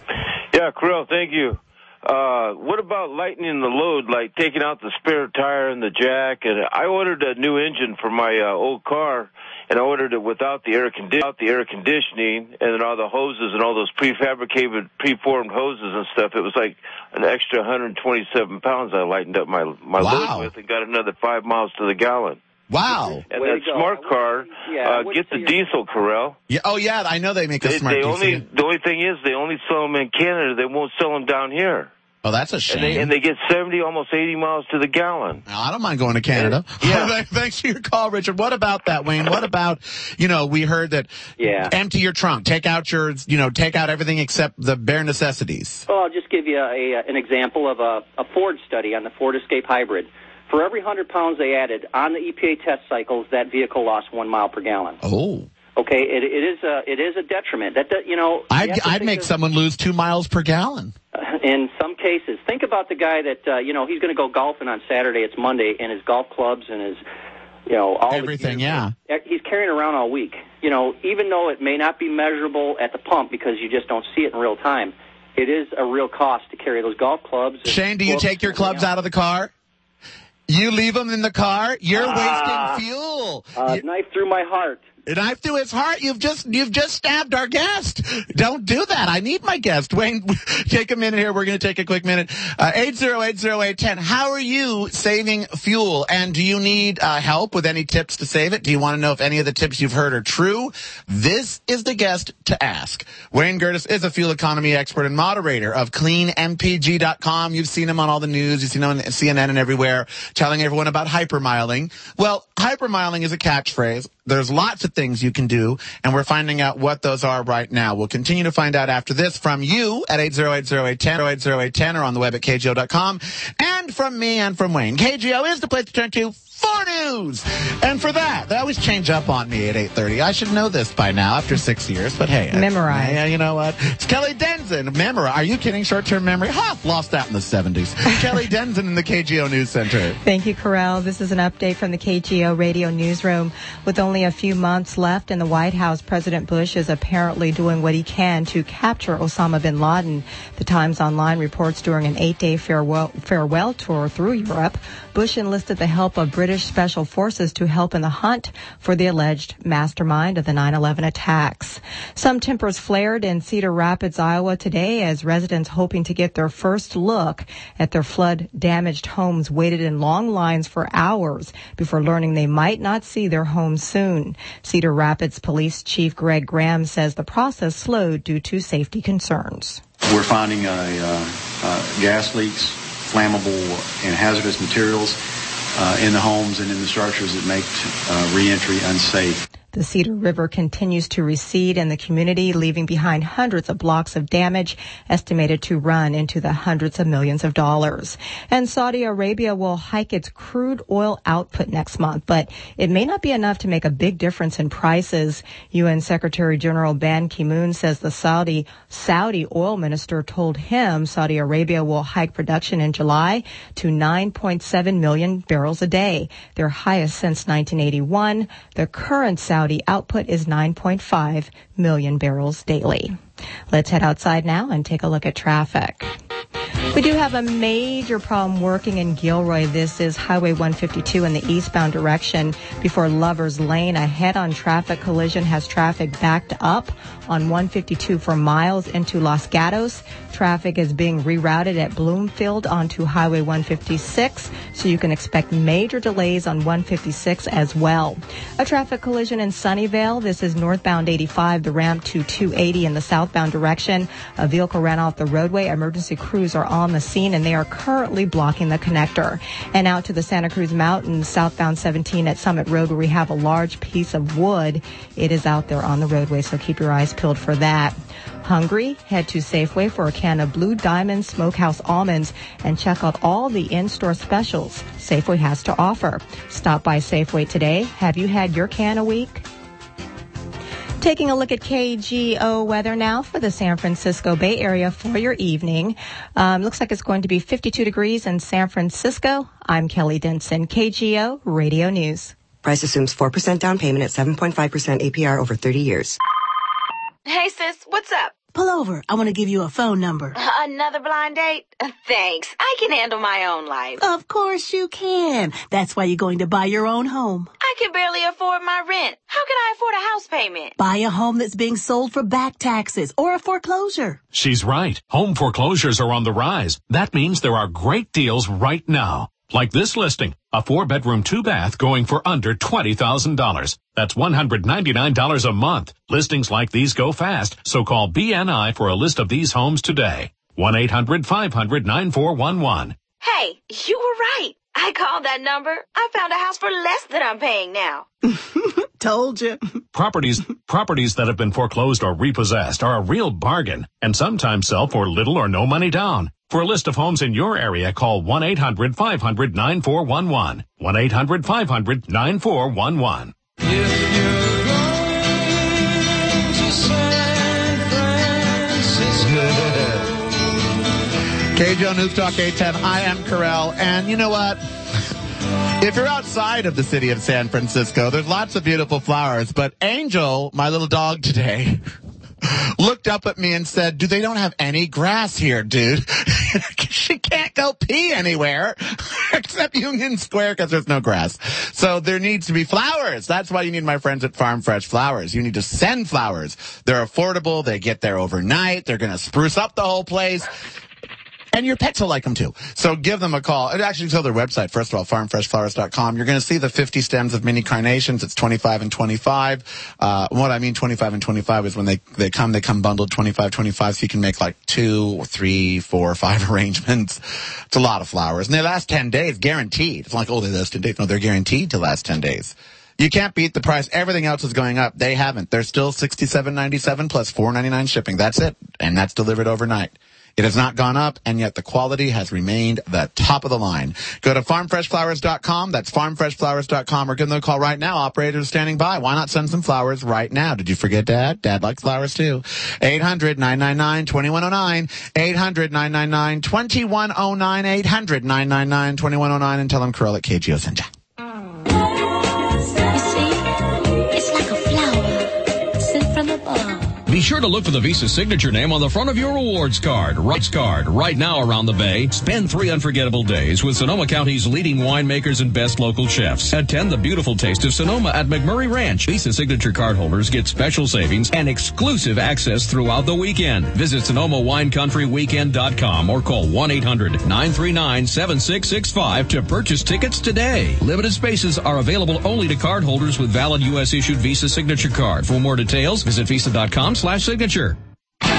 Yeah, Krill, thank you. Uh, what about lightening the load, like taking out the spare tire and the jack? And I ordered a new engine for my uh, old car, and I ordered it without the air condi- without the air conditioning, and then all the hoses and all those prefabricated, preformed hoses and stuff. It was like an extra one hundred twenty-seven pounds I lightened up my my wow. load with, and got another five miles to the gallon. Wow. And Way that smart car, yeah, uh, get the diesel, Corel. Yeah, oh, yeah, I know they make a they, smart they diesel. Only, the only thing is they only sell them in Canada. They won't sell them down here. Oh, that's a shame. And they, and they get seventy, almost eighty miles to the gallon. Now, I don't mind going to Canada. Yeah. Thanks for your call, Richard. What about that, Wayne? What about, you know, we heard that yeah. empty your trunk, take out your, you know, take out everything except the bare necessities. Well, I'll just give you a, a, an example of a, a Ford study on the Ford Escape Hybrid. For every one hundred pounds they added on the E P A test cycles, that vehicle lost one mile per gallon. Oh. Okay, it, it is a it is a detriment. That you know, I'd, you I'd make of, someone lose two miles per gallon. Uh, in some cases, think about the guy that uh, you know he's going to go golfing on Saturday. It's Monday, and his golf clubs and his you know all everything. The yeah, he's carrying around all week. You know, even though it may not be measurable at the pump because you just don't see it in real time, it is a real cost to carry those golf clubs. Shane, do you take your clubs out of the car? You leave them in the car? You're ah, wasting fuel. Uh, knife through my heart. A knife through his heart. You've just you've just stabbed our guest. Don't do that. I need my guest. Wayne, take a minute here. We're going to take a quick minute. Uh, eight zero eight zero eight one zero. How are you saving fuel? And do you need uh, help with any tips to save it? Do you want to know if any of the tips you've heard are true? This is the guest to ask. Wayne Gertis is a fuel economy expert and moderator of clean m p g dot com. You've seen him on all the news. You've seen him on C N N and everywhere telling everyone about hypermiling. Well, hypermiling is a catchphrase. There's lots of things you can do, and we're finding out what those are right now. We'll continue to find out after this from you at eight zero eight zero eight one zero, eight zero eight one zero, or on the web at k g o dot com, and from me and from Wayne. K G O is the place to turn to for news. And for that, they always change up on me at eight thirty. I should know this by now after six years, but hey. Memorize. Yeah, you know what? It's Kelly Denson. Memorize. Are you kidding? Short-term memory? Ha! Lost that in the seventies. Kelly Denson in the K G O News Center. Thank you, Corral. This is an update from the K G O Radio Newsroom. With only a few months left in the White House, President Bush is apparently doing what he can to capture Osama bin Laden. The Times Online reports during an eight-day farewell, farewell tour through Europe, Bush enlisted the help of British Special Forces to help in the hunt for the alleged mastermind of the nine eleven attacks. Some tempers flared in Cedar Rapids, Iowa today as residents hoping to get their first look at their flood-damaged homes waited in long lines for hours before learning they might not see their homes soon. Cedar Rapids Police Chief Greg Graham says the process slowed due to safety concerns. We're finding uh, uh, uh, gas leaks, flammable and hazardous materials uh, in the homes and in the structures that make uh, reentry unsafe. The Cedar River continues to recede in the community, leaving behind hundreds of blocks of damage estimated to run into the hundreds of millions of dollars. And Saudi Arabia will hike its crude oil output next month, but it may not be enough to make a big difference in prices. U N Secretary General Ban Ki-moon says the Saudi Saudi oil minister told him Saudi Arabia will hike production in July to nine point seven million barrels a day, their highest since nineteen eighty-one. The current Saudi output is nine point five million barrels daily. Let's head outside now and take a look at traffic. We do have a major problem working in Gilroy. This is Highway one fifty-two in the eastbound direction before Lover's Lane. A head-on traffic collision has traffic backed up on one fifty-two for miles into Los Gatos. Traffic is being rerouted at Bloomfield onto Highway one fifty-six, so you can expect major delays on one fifty-six as well. A traffic collision in Sunnyvale. This is northbound eighty-five, the ramp to two eighty in the southbound direction. A vehicle ran off the roadway. Emergency crews are on the scene, and they are currently blocking the connector. And out to the Santa Cruz Mountains, southbound seventeen at Summit Road, where we have a large piece of wood. It is out there on the roadway, so keep your eyes peeled for that. Hungry? Head to Safeway for a can of Blue Diamond Smokehouse almonds and check out all the in-store specials Safeway has to offer. Stop by Safeway today. Have you had your can a week? Taking a look at K G O weather now for the San Francisco Bay Area for your evening. Um, looks like it's going to be fifty-two degrees in San Francisco. I'm Kelly Denson, K G O Radio News. Price assumes four percent down payment at seven point five percent A P R over thirty years. Hey, sis, what's up? Pull over. I want to give you a phone number. Another blind date? Thanks. I can handle my own life. Of course you can. That's why you're going to buy your own home. I can barely afford my rent. How can I afford a house payment? Buy a home that's being sold for back taxes or a foreclosure. She's right. Home foreclosures are on the rise. That means there are great deals right now. Like this listing, a four-bedroom, two-bath going for under twenty thousand dollars. That's one hundred ninety-nine dollars a month. Listings like these go fast, so call B N I for a list of these homes today. one eight hundred five hundred nine four one one. Hey, you were right. I called that number. I found a house for less than I'm paying now. Told you. Properties, properties that have been foreclosed or repossessed are a real bargain and sometimes sell for little or no money down. For a list of homes in your area, call one eight hundred five hundred nine four one one. one eight hundred five hundred nine four one one. K G O News Talk eight ten. I am Carell, and you know what? If you're outside of the city of San Francisco, there's lots of beautiful flowers, but Angel, my little dog today, looked up at me and said, "Do they don't have any grass here, dude?" she can't go pee anywhere except Union Square because there's no grass. So there needs to be flowers. That's why you need my friends at Farm Fresh Flowers. You need to send flowers. They're affordable. They get there overnight. They're going to spruce up the whole place. And your pets will like them too. So give them a call. It actually tell their website, first of all, farm fresh flowers dot com. You're going to see the fifty stems of mini carnations. It's twenty-five and twenty-five. Uh, what I mean twenty-five and twenty-five is when they, they come, they come bundled twenty-five, twenty-five, so you can make like two or three, four or five arrangements. It's a lot of flowers. And they last ten days, guaranteed. It's like, oh, they last ten days. No, they're guaranteed to last ten days. You can't beat the price. Everything else is going up. They haven't. They're still sixty-seven ninety-seven plus four ninety-nine shipping. That's it. And that's delivered overnight. It has not gone up, and yet the quality has remained the top of the line. Go to farm fresh flowers dot com. That's farm fresh flowers dot com, or give them a call right now. Operators standing by. Why not send some flowers right now? Did you forget Dad? Dad likes flowers too. eight hundred nine nine nine two one zero nine. eight hundred nine nine nine two one zero nine. eight hundred nine nine nine two one zero nine, and tell them Curl at K G O sent you. You see, it's like a flower sent from above. Be sure to look for the Visa signature name on the front of your rewards card. Rights card. Right now around the Bay, spend three unforgettable days with Sonoma County's leading winemakers and best local chefs. Attend the beautiful Taste of Sonoma at McMurray Ranch. Visa signature card holders get special savings and exclusive access throughout the weekend. Visit Sonoma Wine Country Weekend dot com or call one eight hundred nine three nine seven six six five to purchase tickets today. Limited spaces are available only to card holders with valid U S issued Visa signature card. For more details, visit visa dot com slash signature. I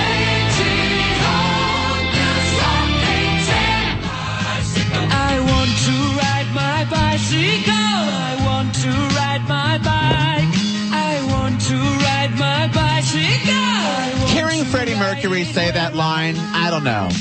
want to ride my bicycle. I want to ride my bike. I want to ride my bicycle. Hearing Freddie Mercury say that line, I don't know.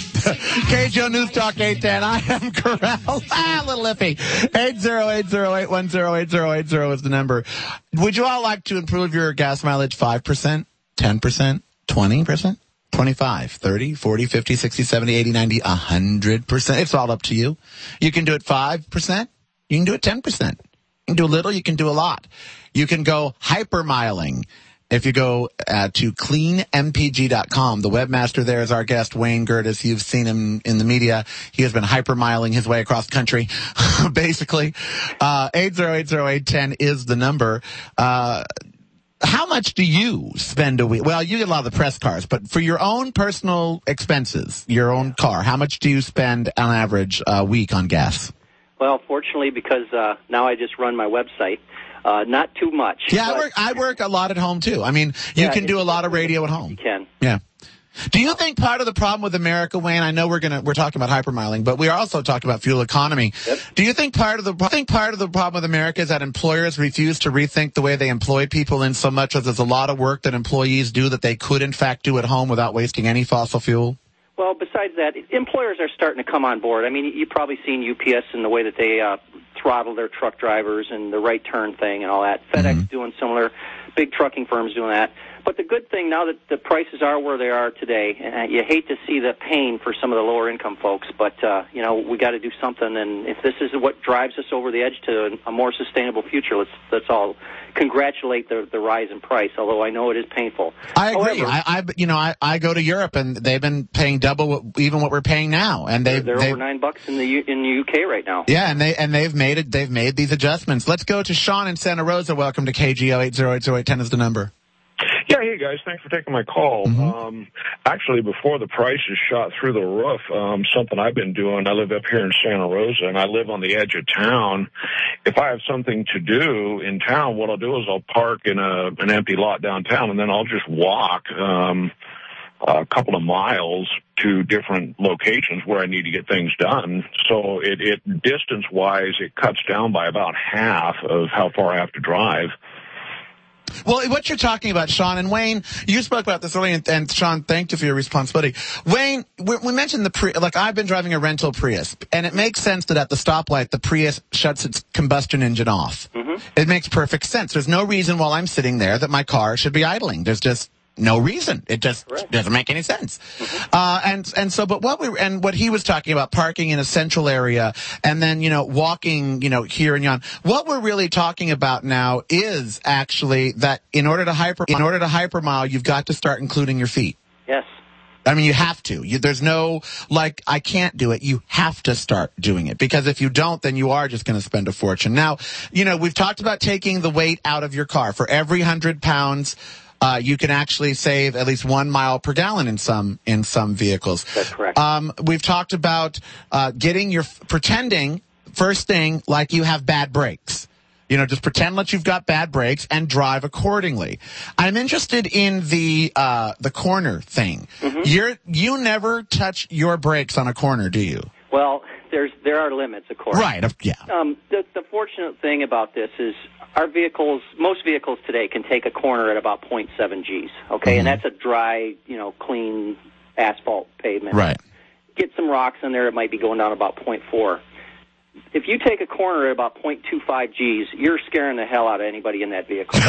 K G O News Talk eight ten. I am Corral. Ah, a little iffy. eight zero eight zero eight one zero eight zero eight zero is the number. Would you all like to improve your gas mileage five percent, ten percent, twenty percent, twenty-five, thirty, forty, fifty, sixty, seventy, eighty, ninety, one hundred percent? It's all up to you. You can do it five percent. You can do it ten percent. You can do a little. You can do a lot. You can go hypermiling. If you go uh, to clean M P G dot com, the webmaster there is our guest, Wayne Gertis. You've seen him in the media. He has been hypermiling his way across the country, basically. Uh, eight zero eight zero eight one zero is the number. Uh, how much do you spend a week? Well, you get a lot of the press cars, but for your own personal expenses, your own car, how much do you spend on average a week on gas? Well, fortunately, because uh, now I just run my website, uh, not too much. Yeah, but, I work, I work a lot at home, too. I mean, you yeah, can do a lot of radio at home. You can. Yeah. Do you think part of the problem with America, Wayne, I know we're gonna, we're talking about hypermiling, but we are also talking about fuel economy. Yep. Do you think part of the, I think part of the problem with America is that employers refuse to rethink the way they employ people in so much as there's a lot of work that employees do that they could in fact do at home without wasting any fossil fuel? Well, besides that, employers are starting to come on board. I mean, you've probably seen U P S in the way that they uh, throttle their truck drivers and the right turn thing and all that. FedEx mm-hmm. doing similar, big trucking firms doing that. But the good thing now that the prices are where they are today, and you hate to see the pain for some of the lower income folks, but uh, you know we got to do something. And if this is what drives us over the edge to a more sustainable future, let's let's all congratulate the the rise in price. Although I know it is painful. I agree. However, I, I you know I, I go to Europe and they've been paying double what, even what we're paying now, and they they're, they're over nine bucks in the U, in the U K right now. Yeah, and they and they've made it. They've made these adjustments. Let's go to Sean in Santa Rosa. Welcome to K G O. Eight zero eight zero eight ten is the number. Yeah, hey guys, thanks for taking my call. Mm-hmm. Um, actually, before the prices shot through the roof, um, something I've been doing, I live up here in Santa Rosa and I live on the edge of town. If I have something to do in town, what I'll do is I'll park in a, an empty lot downtown and then I'll just walk, um, a couple of miles to different locations where I need to get things done. So it, it distance-wise, it cuts down by about half of how far I have to drive. Well, what you're talking about, Sean, and Wayne, you spoke about this earlier, and, and Sean, thank you for your responsibility. Wayne, we, we mentioned the Prius, like I've been driving a rental Prius, and it makes sense that at the stoplight, the Prius shuts its combustion engine off. Mm-hmm. It makes perfect sense. There's no reason while I'm sitting there that my car should be idling. There's just no reason. It just Correct. doesn't make any sense. Mm-hmm. Uh, and, and so, but what we, and what he was talking about, parking in a central area and then, you know, walking, you know, here and yon. What we're really talking about now is actually that in order to hyper, in order to hypermile, you've got to start including your feet. Yes. I mean, you have to. You, there's no, like, I can't do it. You have to start doing it. Because if you don't, then you are just going to spend a fortune. Now, you know, we've talked about taking the weight out of your car. For every one hundred pounds, uh, you can actually save at least one mile per gallon in some, in some vehicles. That's correct. Um, we've talked about, uh, getting your, pretending, first thing, like you have bad brakes. You know, just pretend like you've got bad brakes and drive accordingly. I'm interested in the uh the corner thing. Mm-hmm. You're you never touch your brakes on a corner, do you? Well, there's there are limits, of course. Right. Yeah. Um, the the fortunate thing about this is our vehicles, most vehicles today, can take a corner at about point seven G's. Okay, mm-hmm. and that's a dry, you know, clean asphalt pavement. Right. Get some rocks in there, it might be going down about point four. If you take a corner at about point two five G's, you're scaring the hell out of anybody in that vehicle.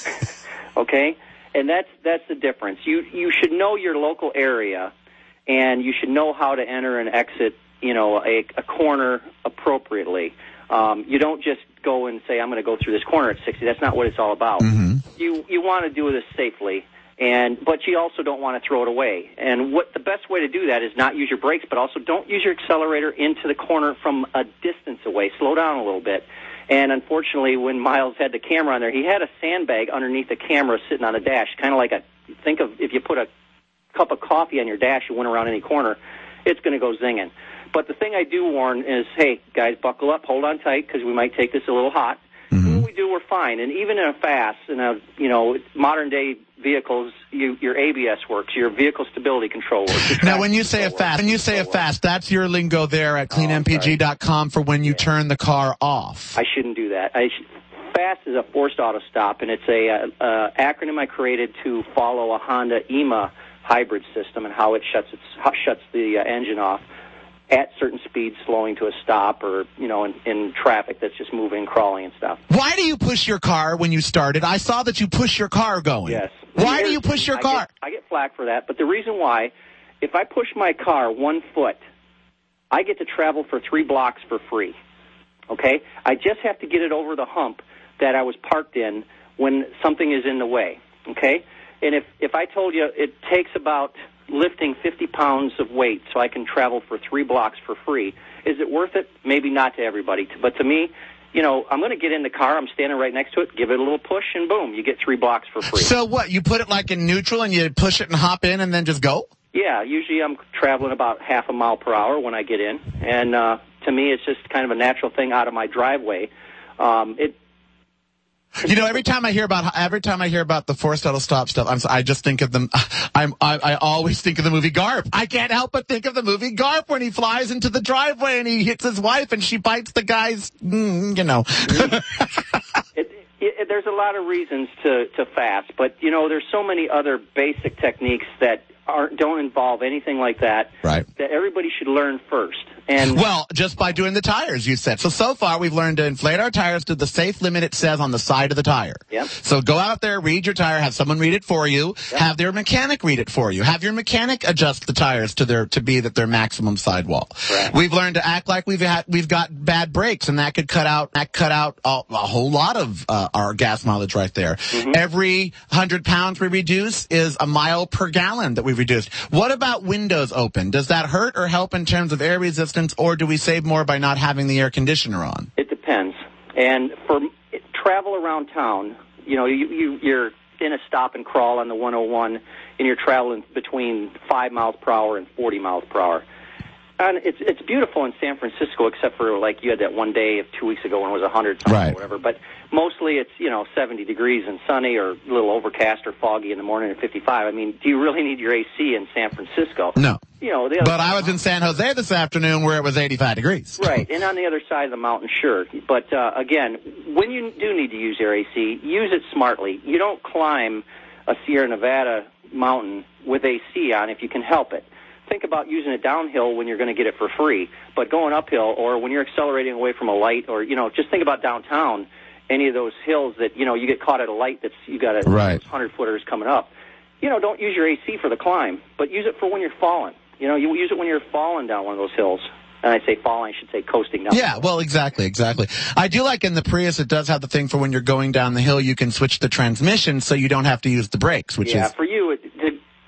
Okay? And that's that's the difference. You you should know your local area, and you should know how to enter and exit, you know, a, a corner appropriately. Um, you don't just go and say, I'm going to go through this corner at sixty. That's not what it's all about. Mm-hmm. You you want to do this safely. And but you also don't want to throw it away. And what the best way to do that is not use your brakes, but also don't use your accelerator into the corner from a distance away. Slow down a little bit. And unfortunately, when Miles had the camera on there, he had a sandbag underneath the camera sitting on the dash, kind of like a, think of if you put a cup of coffee on your dash, you went around any corner, it's going to go zinging. But the thing I do warn is, hey, guys, buckle up, hold on tight, because we might take this a little hot. Mm-hmm. When we do, we're fine. And even in a fast, in a, you know, modern-day vehicles, you, your A B S works, your vehicle stability control works. Now, when you say a fast, when you say a fast, that's your lingo there at clean M P G dot com for when you yeah. turn the car off. I shouldn't do that. I should, fast is a forced auto stop, and it's a uh, uh, acronym I created to follow a Honda E M A hybrid system and how it shuts its, how it shuts the uh, engine off at certain speeds, slowing to a stop, or, you know, in, in traffic that's just moving, crawling and stuff. Why do you push your car when you started? I saw that you push your car going. Yes. Why do you push your I car? Get, I get flack for that, but the reason why, if I push my car one foot, I get to travel for three blocks for free. Okay? I just have to get it over the hump that I was parked in when something is in the way. Okay? And if, if I told you it takes about lifting fifty pounds of weight so I can travel for three blocks for free, is it worth it? Maybe not to everybody. But to me, you know, I'm going to get in the car, I'm standing right next to it, give it a little push, and boom, you get three blocks for free. So what, you put it like in neutral and you push it and hop in and then just go? Yeah, usually I'm traveling about half a mile per hour when I get in. And uh, to me, it's just kind of a natural thing out of my driveway. Um, it You know, every time I hear about every time I hear about the forced auto stop stuff, I'm I just think of them. I'm I, I always think of the movie Garp. I can't help but think of the movie Garp when he flies into the driveway and he hits his wife and she bites the guy's. Mm, you know. it, it, there's a lot of reasons to to fast, but you know, there's so many other basic techniques that aren't don't involve anything like that. Right. That everybody should learn first. And well, just by doing the tires, you said. So, so far, we've learned to inflate our tires to the safe limit it says on the side of the tire. Yep. So go out there, read your tire, have someone read it for you, yep. have their mechanic read it for you, have your mechanic adjust the tires to their to be at their maximum sidewall. Right. We've learned to act like we've had we've got bad brakes, and that could cut out that cut out a, a whole lot of uh, our gas mileage right there. Mm-hmm. Every hundred pounds we reduce is a mile per gallon that we've reduced. What about windows open? Does that hurt or help in terms of air resistance, or do we save more by not having the air conditioner on? It depends. And for travel around town, you know, you, you, you're in a stop and crawl on the one oh one, and you're traveling between five miles per hour and forty miles per hour. And it's it's beautiful in San Francisco, except for, like, you had that one day of two weeks ago when it was one hundred something right. or whatever. But mostly it's, you know, seventy degrees and sunny, or a little overcast or foggy in the morning at fifty-five. I mean, do you really need your A C in San Francisco? No. You know, the other but I was in San Jose this afternoon where it was eighty-five degrees. Right, and on the other side of the mountain, sure. But, uh, again, when you do need to use your A C, use it smartly. You don't climb a Sierra Nevada mountain with A C on if you can help it. Think about using it downhill when you're going to get it for free, but going uphill, or when you're accelerating away from a light, or, you know, just think about downtown, any of those hills that, you know, you get caught at a light that's, you got a right. hundred-footers coming up. You know, don't use your A C for the climb, but use it for when you're falling. You know, you use it when you're falling down one of those hills. And I say falling, I should say coasting down. Yeah, well, exactly, exactly. I do like in the Prius, it does have the thing for when you're going down the hill, you can switch the transmission so you don't have to use the brakes, which yeah, is... for you, it, to,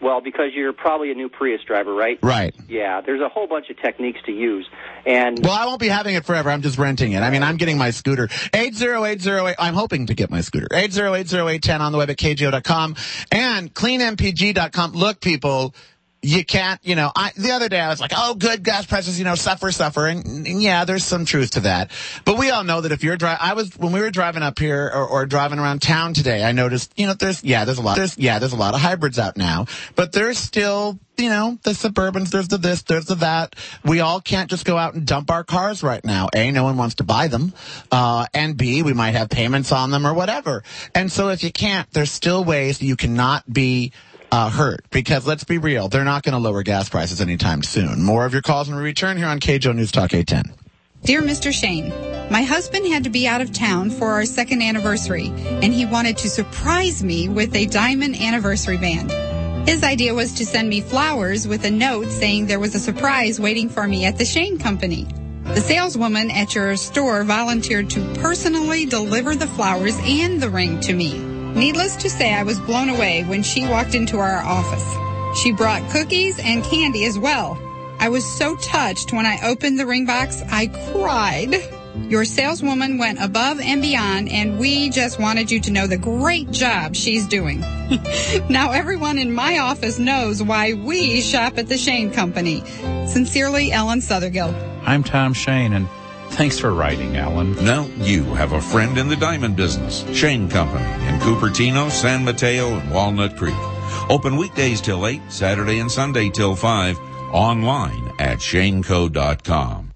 Well, because you're probably a new Prius driver, right? Right. Yeah, there's a whole bunch of techniques to use. And well, I won't be having it forever. I'm just renting it. I mean, I'm getting my scooter. eight zero eight zero eight, I'm hoping to get my scooter. eight zero eight zero eight one zero on the web at K G O dot com and clean M P G dot com. Look, people, you can't, you know, I, the other day I was like, oh, good, gas prices, you know, suffer, suffer. And, and yeah, there's some truth to that. But we all know that if you're driving, I was, when we were driving up here or, or driving around town today, I noticed, you know, there's, yeah, there's a lot, there's, yeah, there's a lot of hybrids out now, but there's still, you know, the Suburbans, there's the this, there's the that. We all can't just go out and dump our cars right now. A, no one wants to buy them. Uh, and B, we might have payments on them or whatever. And so if you can't, there's still ways that you cannot be Uh, hurt, because let's be real, they're not going to lower gas prices anytime soon. More of your calls when we return here on K J O News Talk eight ten. Dear Mister Shane, my husband had to be out of town for our second anniversary, and he wanted to surprise me with a diamond anniversary band. His idea was to send me flowers with a note saying there was a surprise waiting for me at the Shane Company. The saleswoman at your store volunteered to personally deliver the flowers and the ring to me. Needless to say, I was blown away when she walked into our office. She brought cookies and candy as well. I was so touched when I opened the ring box, I cried. Your saleswoman went above and beyond, and we just wanted you to know the great job she's doing. Now everyone in my office knows why we shop at the Shane Company. Sincerely, Ellen Sothergill. I'm Tom Shane, and thanks for writing, Alan. Now you have a friend in the diamond business. Shane Company in Cupertino, San Mateo, and Walnut Creek. Open weekdays till eight, Saturday and Sunday till five. Online at shane co dot com.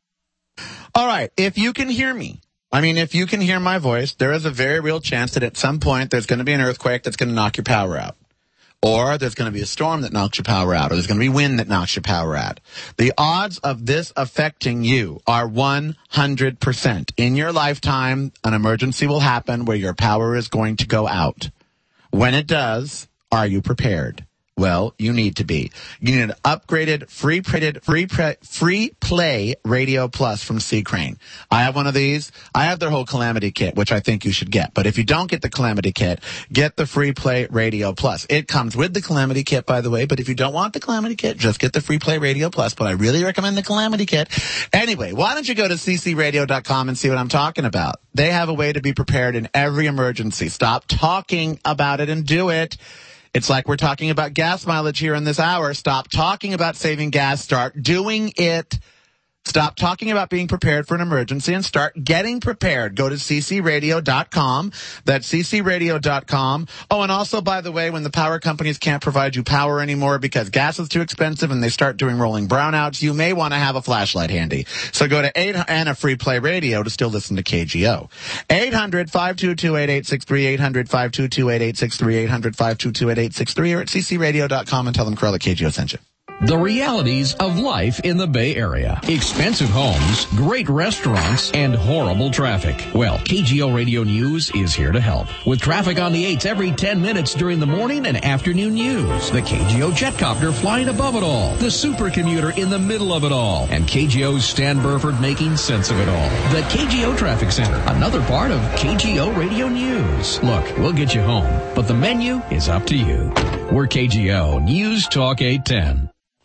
All right, if you can hear me, I mean, if you can hear my voice, there is a very real chance that at some point there's going to be an earthquake that's going to knock your power out. Or there's going to be a storm that knocks your power out, or there's going to be wind that knocks your power out. The odds of this affecting you are one hundred percent. In your lifetime, an emergency will happen where your power is going to go out. When it does, are you prepared? Well, you need to be. You need an upgraded, free printed, free pre- free play Radio Plus from C. Crane. I have one of these. I have their whole Calamity Kit, which I think you should get. But if you don't get the Calamity Kit, get the free play Radio Plus. It comes with the Calamity Kit, by the way. But if you don't want the Calamity Kit, just get the free play Radio Plus. But I really recommend the Calamity Kit. Anyway, why don't you go to c c radio dot com and see what I'm talking about? They have a way to be prepared in every emergency. Stop talking about it and do it. It's like we're talking about gas mileage here in this hour. Stop talking about saving gas. Start doing it. Stop talking about being prepared for an emergency and start getting prepared. Go to c c radio dot com. That's c c radio dot com. Oh, and also, by the way, when the power companies can't provide you power anymore because gas is too expensive and they start doing rolling brownouts, you may want to have a flashlight handy. So go to eight and a free play radio to still listen to K G O. eight hundred, five two two, eight eight six three, eight hundred, five two two, eight eight six three, eight hundred, five two two, eight eight six three, or at c c radio dot com and tell them Carl at K G O sent you. The realities of life in the Bay Area. Expensive homes, great restaurants, and horrible traffic. Well, K G O Radio News is here to help. With traffic on the eights every ten minutes during the morning and afternoon news. The K G O Jetcopter flying above it all. The Super Commuter in the middle of it all. And K G O's Stan Burford making sense of it all. The K G O Traffic Center, another part of K G O Radio News. Look, we'll get you home, but the menu is up to you. We're K G O News Talk eight ten.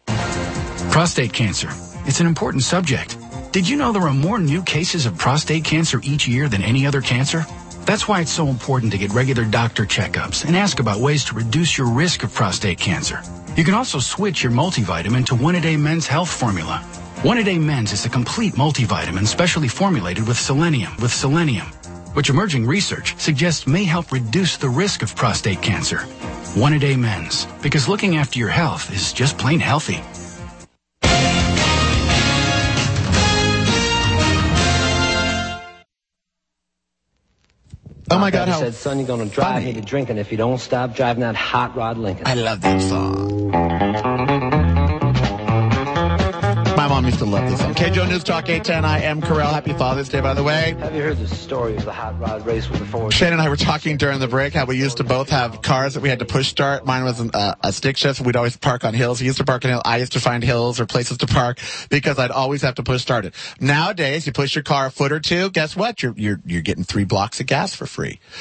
Prostate cancer. It's an important subject. Did you know there are more new cases of prostate cancer each year than any other cancer? That's why it's so important to get regular doctor checkups and ask about ways to reduce your risk of prostate cancer. You can also switch your multivitamin to One-A-Day Men's Health Formula. One-A-Day Men's is a complete multivitamin specially formulated with selenium, with selenium, which emerging research suggests may help reduce the risk of prostate cancer. One-A-Day Men's, because looking after your health is just plain healthy. Oh my God! How said, "Son, you're gonna drive me to drinking if you don't stop driving that hot rod Lincoln." I love that song. My mom used to love this song. K J O News Talk eight ten. I am Carell. Happy Father's Day, by the way. Have you heard the story of the hot rod race with the Ford? Shane and I were talking during the break how we used to both have cars that we had to push start. Mine was an, uh, a stick shift. We'd always park on hills. He used to park on hills. I used to find hills or places to park because I'd always have to push start it. Nowadays, you push your car a foot or two. Guess what? You're you're you're getting three blocks of gas for free.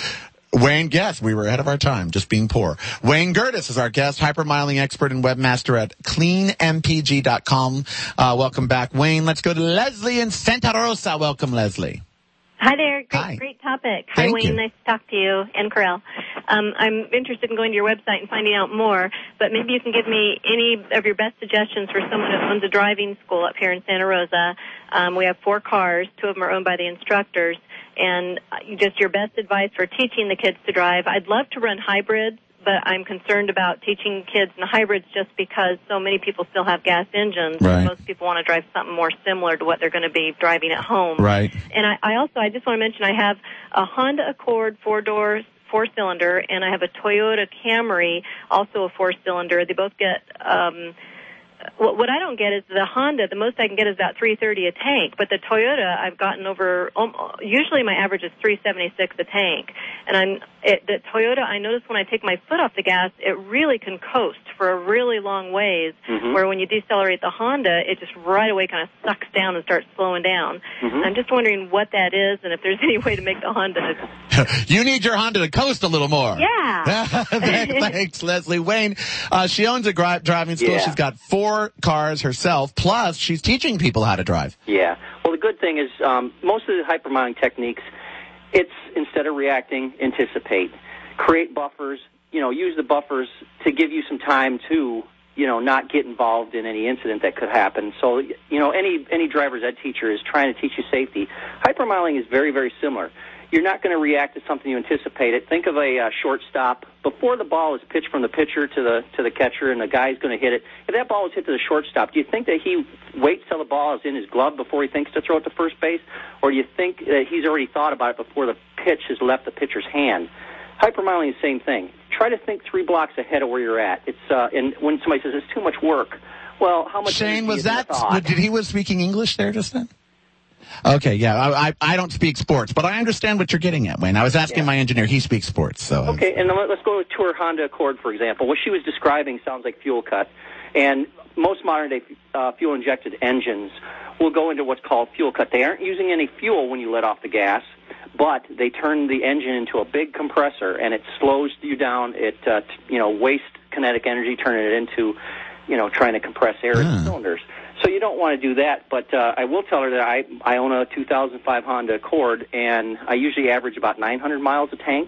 Wayne, guess we were ahead of our time, just being poor. Wayne Gertis is our guest, hypermiling expert and webmaster at clean m p g dot com. Uh, welcome back, Wayne. Let's go to Leslie in Santa Rosa. Welcome, Leslie. Hi there. Great, Hi. great topic. Thank Hi, Wayne. you. Nice to talk to you. And Corel. Um, I'm interested in going to your website and finding out more, but maybe you can give me any of your best suggestions for someone who owns a driving school up here in Santa Rosa. Um, we have four cars. Two of them are owned by the instructors. And just your best advice for teaching the kids to drive. I'd love to run hybrids, but I'm concerned about teaching kids in hybrids just because so many people still have gas engines. Right. Most people want to drive something more similar to what they're going to be driving at home. Right. And I, I also, I just want to mention, I have a Honda Accord four-door, four-cylinder, and I have a Toyota Camry, also a four-cylinder. They both get... Um, What, what I don't get is the Honda, the most I can get is about three thirty a tank, but the Toyota I've gotten over, um, usually my average is three seventy-six a tank. And I'm, it, the Toyota, I notice when I take my foot off the gas, it really can coast for a really long ways, Mhm. where when you decelerate the Honda, it just right away kind of sucks down and starts slowing down. Mhm. I'm just wondering what that is and if there's any way to make the Honda. You need your Honda to coast a little more. Yeah. Thanks, Leslie. Wayne, uh, she owns a gri- driving school. Yeah. She's got four cars herself, plus she's teaching people how to drive. Yeah. Well, the good thing is um, most of the hypermiling techniques, it's instead of reacting, anticipate. Create buffers, you know, use the buffers to give you some time to, you know, not get involved in any incident that could happen. So, you know, any any driver's ed teacher is trying to teach you safety. Hypermiling is very, very similar. You're not going to react to something you anticipated. Think of a uh, shortstop. Before the ball is pitched from the pitcher to the to the catcher and the guy's going to hit it, if that ball is hit to the shortstop, do you think that he waits till the ball is in his glove before he thinks to throw it to first base? Or do you think that he's already thought about it before the pitch has left the pitcher's hand? Hypermiling is the same thing. Try to think three blocks ahead of where you're at. It's uh, and when somebody says it's too much work, well, how much Shane, energy was is in the that, thought? did he was speaking English there just then? Okay, yeah, I, I I don't speak sports, but I understand what you're getting at, Wayne. I was asking Yeah. my engineer; he speaks sports, so. Okay, and then let- let's go to her Honda Accord, for example. What she was describing sounds like fuel cut. And most modern-day uh, fuel-injected engines will go into what's called fuel cut. They aren't using any fuel when you let off the gas, but they turn the engine into a big compressor, and it slows you down. It, uh, t- you know, wastes kinetic energy, turning it into, you know, trying to compress air in the cylinders. So you don't want to do that, but uh, I will tell her that I, I own a two thousand five Honda Accord, and I usually average about nine hundred miles a tank,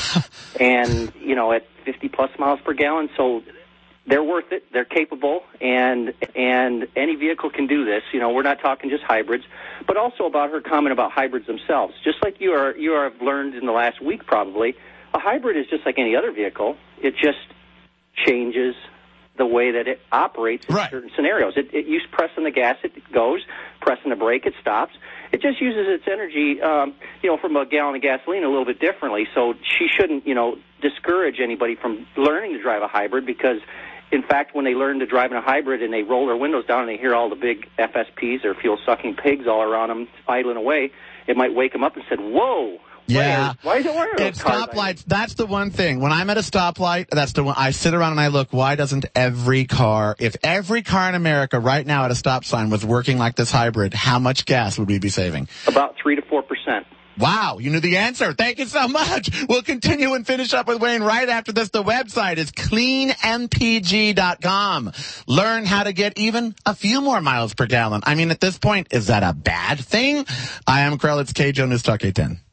and, you know, at fifty plus miles per gallon, so they're worth it, they're capable, and and any vehicle can do this. You know, we're not talking just hybrids, but also about her comment about hybrids themselves. Just like you are, you have learned in the last week probably, a hybrid is just like any other vehicle. It just changes the way that it operates in certain scenarios. It, it use pressing the gas, it goes. Pressing the brake, it stops. It just uses its energy, um, you know, from a gallon of gasoline a little bit differently. So she shouldn't, you know, discourage anybody from learning to drive a hybrid because, in fact, when they learn to drive in a hybrid and they roll their windows down and they hear all the big F S Ps or fuel-sucking pigs all around them idling away, it might wake them up and say, whoa. Yeah. Why is it why are At those cars stoplights, that's the one thing. When I'm at a stoplight, that's the one. I sit around and I look, why doesn't every car, if every car in America right now at a stop sign was working like this hybrid, how much gas would we be saving? About three to four percent. Wow, you knew the answer. Thank you so much. We'll continue and finish up with Wayne right after this. The website is clean m p g dot com. Learn how to get even a few more miles per gallon. I mean, at this point, is that a bad thing? I am Krell. It's K J O News Talk eight ten.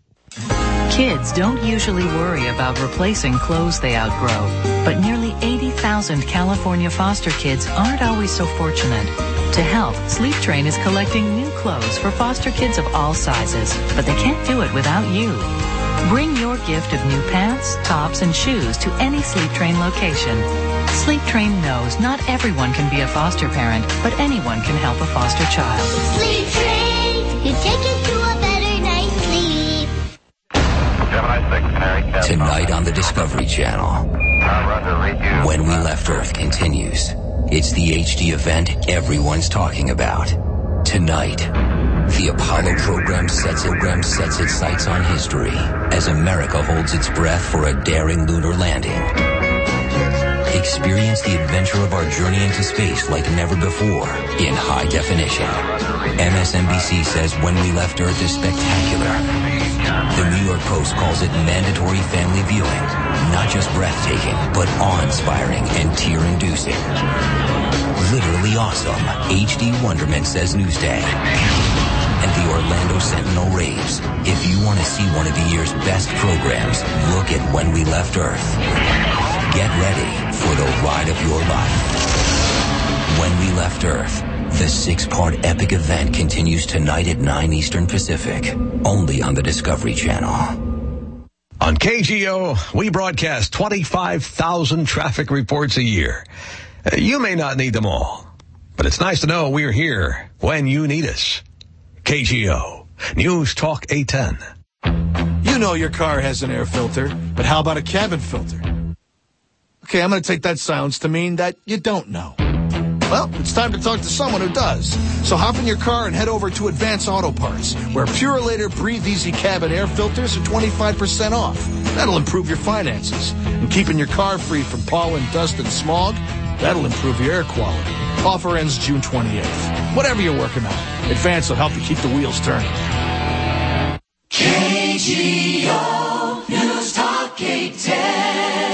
Kids don't usually worry about replacing clothes they outgrow, but nearly eighty thousand California foster kids aren't always so fortunate. To help, Sleep Train is collecting new clothes for foster kids of all sizes, but they can't do it without you. Bring your gift of new pants, tops, and shoes to any Sleep Train location. Sleep Train knows not everyone can be a foster parent, but anyone can help a foster child. Sleep Train, you take it to a better night's sleep. Tonight on the Discovery Channel, When We Left Earth continues. It's the H D event everyone's talking about. Tonight, the Apollo program sets, program sets its sights on history as America holds its breath for a daring lunar landing. Experience the adventure of our journey into space like never before in high definition. M S N B C says When We Left Earth is spectacular. The New York Post calls it mandatory family viewing. Not just breathtaking, but awe-inspiring and tear-inducing. Literally awesome. H D wonderment, says Newsday. And the Orlando Sentinel raves. If you want to see one of the year's best programs, look at When We Left Earth. Get ready for the ride of your life. When We Left Earth, the six-part epic event continues tonight at nine Eastern Pacific, only on the Discovery Channel. On K G O, we broadcast twenty-five thousand traffic reports a year. Uh, you may not need them all, but it's nice to know we're here when you need us. K G O, News Talk eight ten. You know your car has an air filter, but how about a cabin filter? Okay, I'm going to take that silence to mean that you don't know. Well, it's time to talk to someone who does. So hop in your car and head over to Advance Auto Parts, where Purolator Breathe Easy cabin air filters are twenty-five percent off. That'll improve your finances. And keeping your car free from pollen, dust, and smog, that'll improve your air quality. Offer ends June twenty-eighth. Whatever you're working on, Advance will help you keep the wheels turning. K G O News Talk eight ten.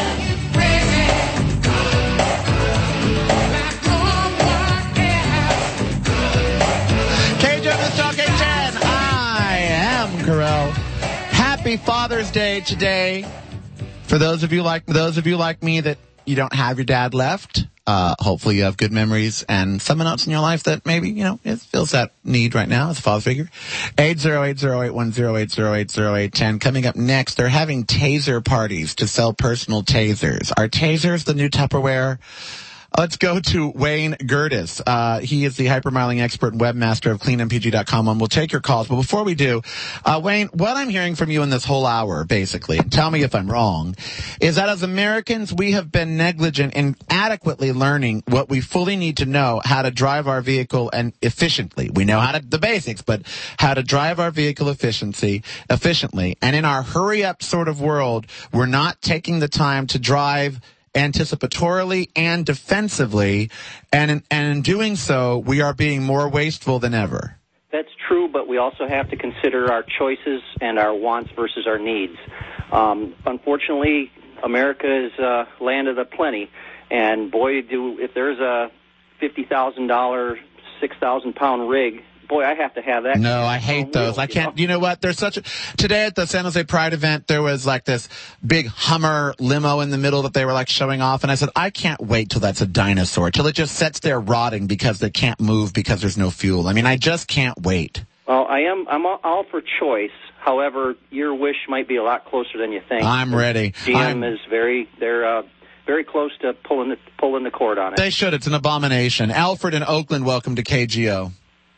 Carell. Happy Father's Day today. For those of you like those of you like me that you don't have your dad left, uh, hopefully you have good memories and someone else in your life that maybe, you know, it feels that need right now as a father figure. eight zero eight zero eight one zero eight zero eight zero eight ten. Coming up next, they're having taser parties to sell personal tasers. Are tasers the new Tupperware? Let's go to Wayne Gertis. Uh, he is the hypermiling expert and webmaster of clean m p g dot com, and we'll take your calls. But before we do, uh, Wayne, what I'm hearing from you in this whole hour, basically, and tell me if I'm wrong, is that as Americans, we have been negligent in adequately learning what we fully need to know, how to drive our vehicle and efficiently. We know how to, the basics, but how to drive our vehicle efficiency, efficiently. And in our hurry-up sort of world, we're not taking the time to drive anticipatorily and defensively, and in, and in doing so, we are being more wasteful than ever. That's true, but we also have to consider our choices and our wants versus our needs. Um, unfortunately, America is a land of the plenty, and boy, do if there's a fifty thousand dollars, six thousand pound rig, boy, I have to have that. No, I hate those. I can't. You know what? There's such a. Today at the San Jose Pride event, there was like this big Hummer limo in the middle that they were like showing off, and I said, I can't wait till that's a dinosaur, till it just sits there rotting because they can't move because there's no fuel. I mean, I just can't wait. Well, I am. I'm all for choice. However, your wish might be a lot closer than you think. I'm ready. G M I'm... is very. They're. Uh, very close to pulling the pulling the cord on it. They should. It's an abomination. Alfred in Oakland, welcome to K G O.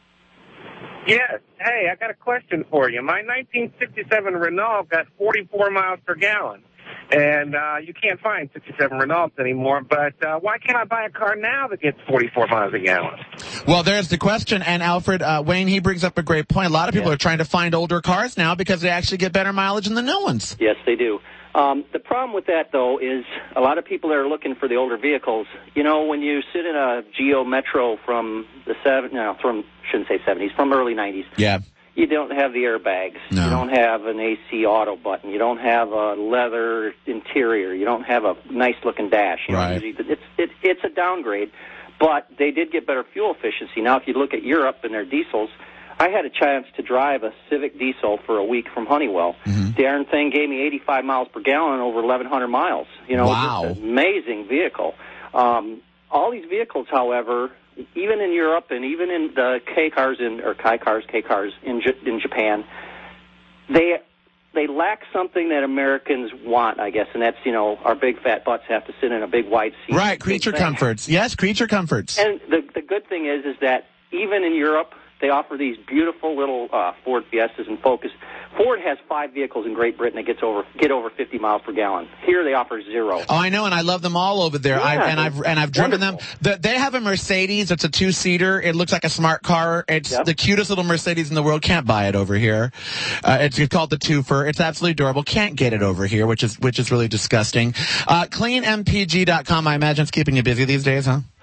Yes. Hey, I got a question for you. My nineteen sixty-seven Renault got forty-four miles per gallon, and uh, you can't find sixty-seven Renaults anymore, but uh, why can't I buy a car now that gets forty-four miles a gallon? Well, there's the question, and Alfred, uh, Wayne, he brings up a great point. A lot of people yeah. are trying to find older cars now because they actually get better mileage than the new ones. Yes, they do. Um, the problem with that, though, is a lot of people that are looking for the older vehicles, you know, when you sit in a Geo Metro from the seven, no, from, shouldn't say seventies, from early nineties. Yeah. You don't have the airbags. No. You don't have an A C auto button. You don't have a leather interior. You don't have a nice-looking dash. You know, right. It's, it, it's a downgrade, but they did get better fuel efficiency. Now, if you look at Europe and their diesels, I had a chance to drive a Civic diesel for a week from Honeywell. Mm-hmm. The darn thing gave me eighty-five miles per gallon over eleven hundred miles. You know, wow. It's an amazing vehicle. Um, all these vehicles, however, even in Europe and even in the K cars in or Kai cars, K cars in J- in Japan, they they lack something that Americans want, I guess, and that's, you know, our big fat butts have to sit in a big wide seat. Right, creature comforts. Yes, creature comforts. And the the good thing is, is that even in Europe, they offer these beautiful little uh, Ford Fiestas and Focus. Ford has five vehicles in Great Britain that gets over get over fifty miles per gallon. Here they offer zero. Oh, I know, and I love them all over there. Yeah, I, and I've and I've driven wonderful. them. The, they have a Mercedes. It's a two seater. It looks like a smart car. It's yep. the cutest little Mercedes in the world. Can't buy it over here. Uh, it's, it's called the Twofer. It's absolutely adorable. Can't get it over here, which is which is really disgusting. Uh, clean m p g dot com. I imagine it's keeping you busy these days, huh? Oh, a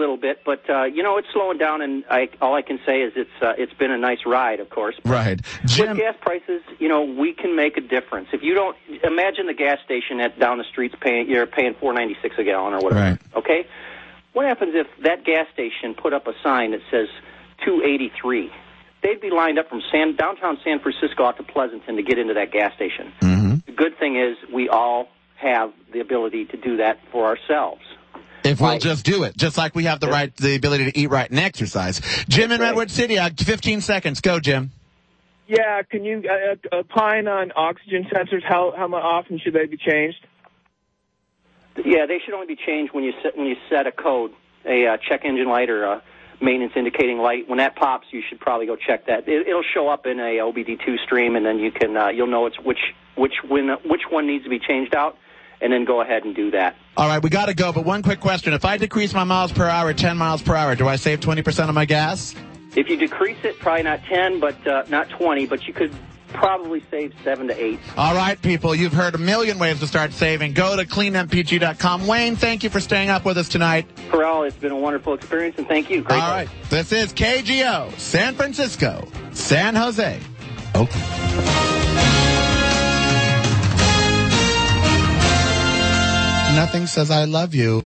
little bit, but uh, you know it's slowing down, and I, all I can say is it's uh, it's been a nice ride, of course. Right. Jim, with gas prices, you know, we can make a difference. If you don't imagine the gas station at down the street's paying, you're paying four ninety six a gallon or whatever. Right. Okay. What happens if that gas station put up a sign that says two eighty three? They'd be lined up from San, downtown San Francisco out to Pleasanton to get into that gas station. Mm-hmm. The good thing is we all have the ability to do that for ourselves. If we'll just do it, just like we have the right, the ability to eat right and exercise. Jim in Redwood City, uh, fifteen seconds. Go, Jim. Yeah, can you uh, opine on oxygen sensors? How how often should they be changed? Yeah, they should only be changed when you set when you set a code, a uh, check engine light or a maintenance indicating light. When that pops, you should probably go check that. It, it'll show up in a O B D two stream, and then you can uh, you'll know it's which which when which one needs to be changed out. And then go ahead and do that. All right, we got to go, but one quick question. If I decrease my miles per hour ten miles per hour, do I save twenty percent of my gas? If you decrease it, probably not ten, but uh, not twenty, but you could probably save seven to eight. All right, people, you've heard a million ways to start saving. Go to clean m p g dot com. Wayne, thank you for staying up with us tonight. Corral, it's been a wonderful experience, and thank you. Great All right, this is K G O, San Francisco, San Jose, Oakland. Nothing says I love you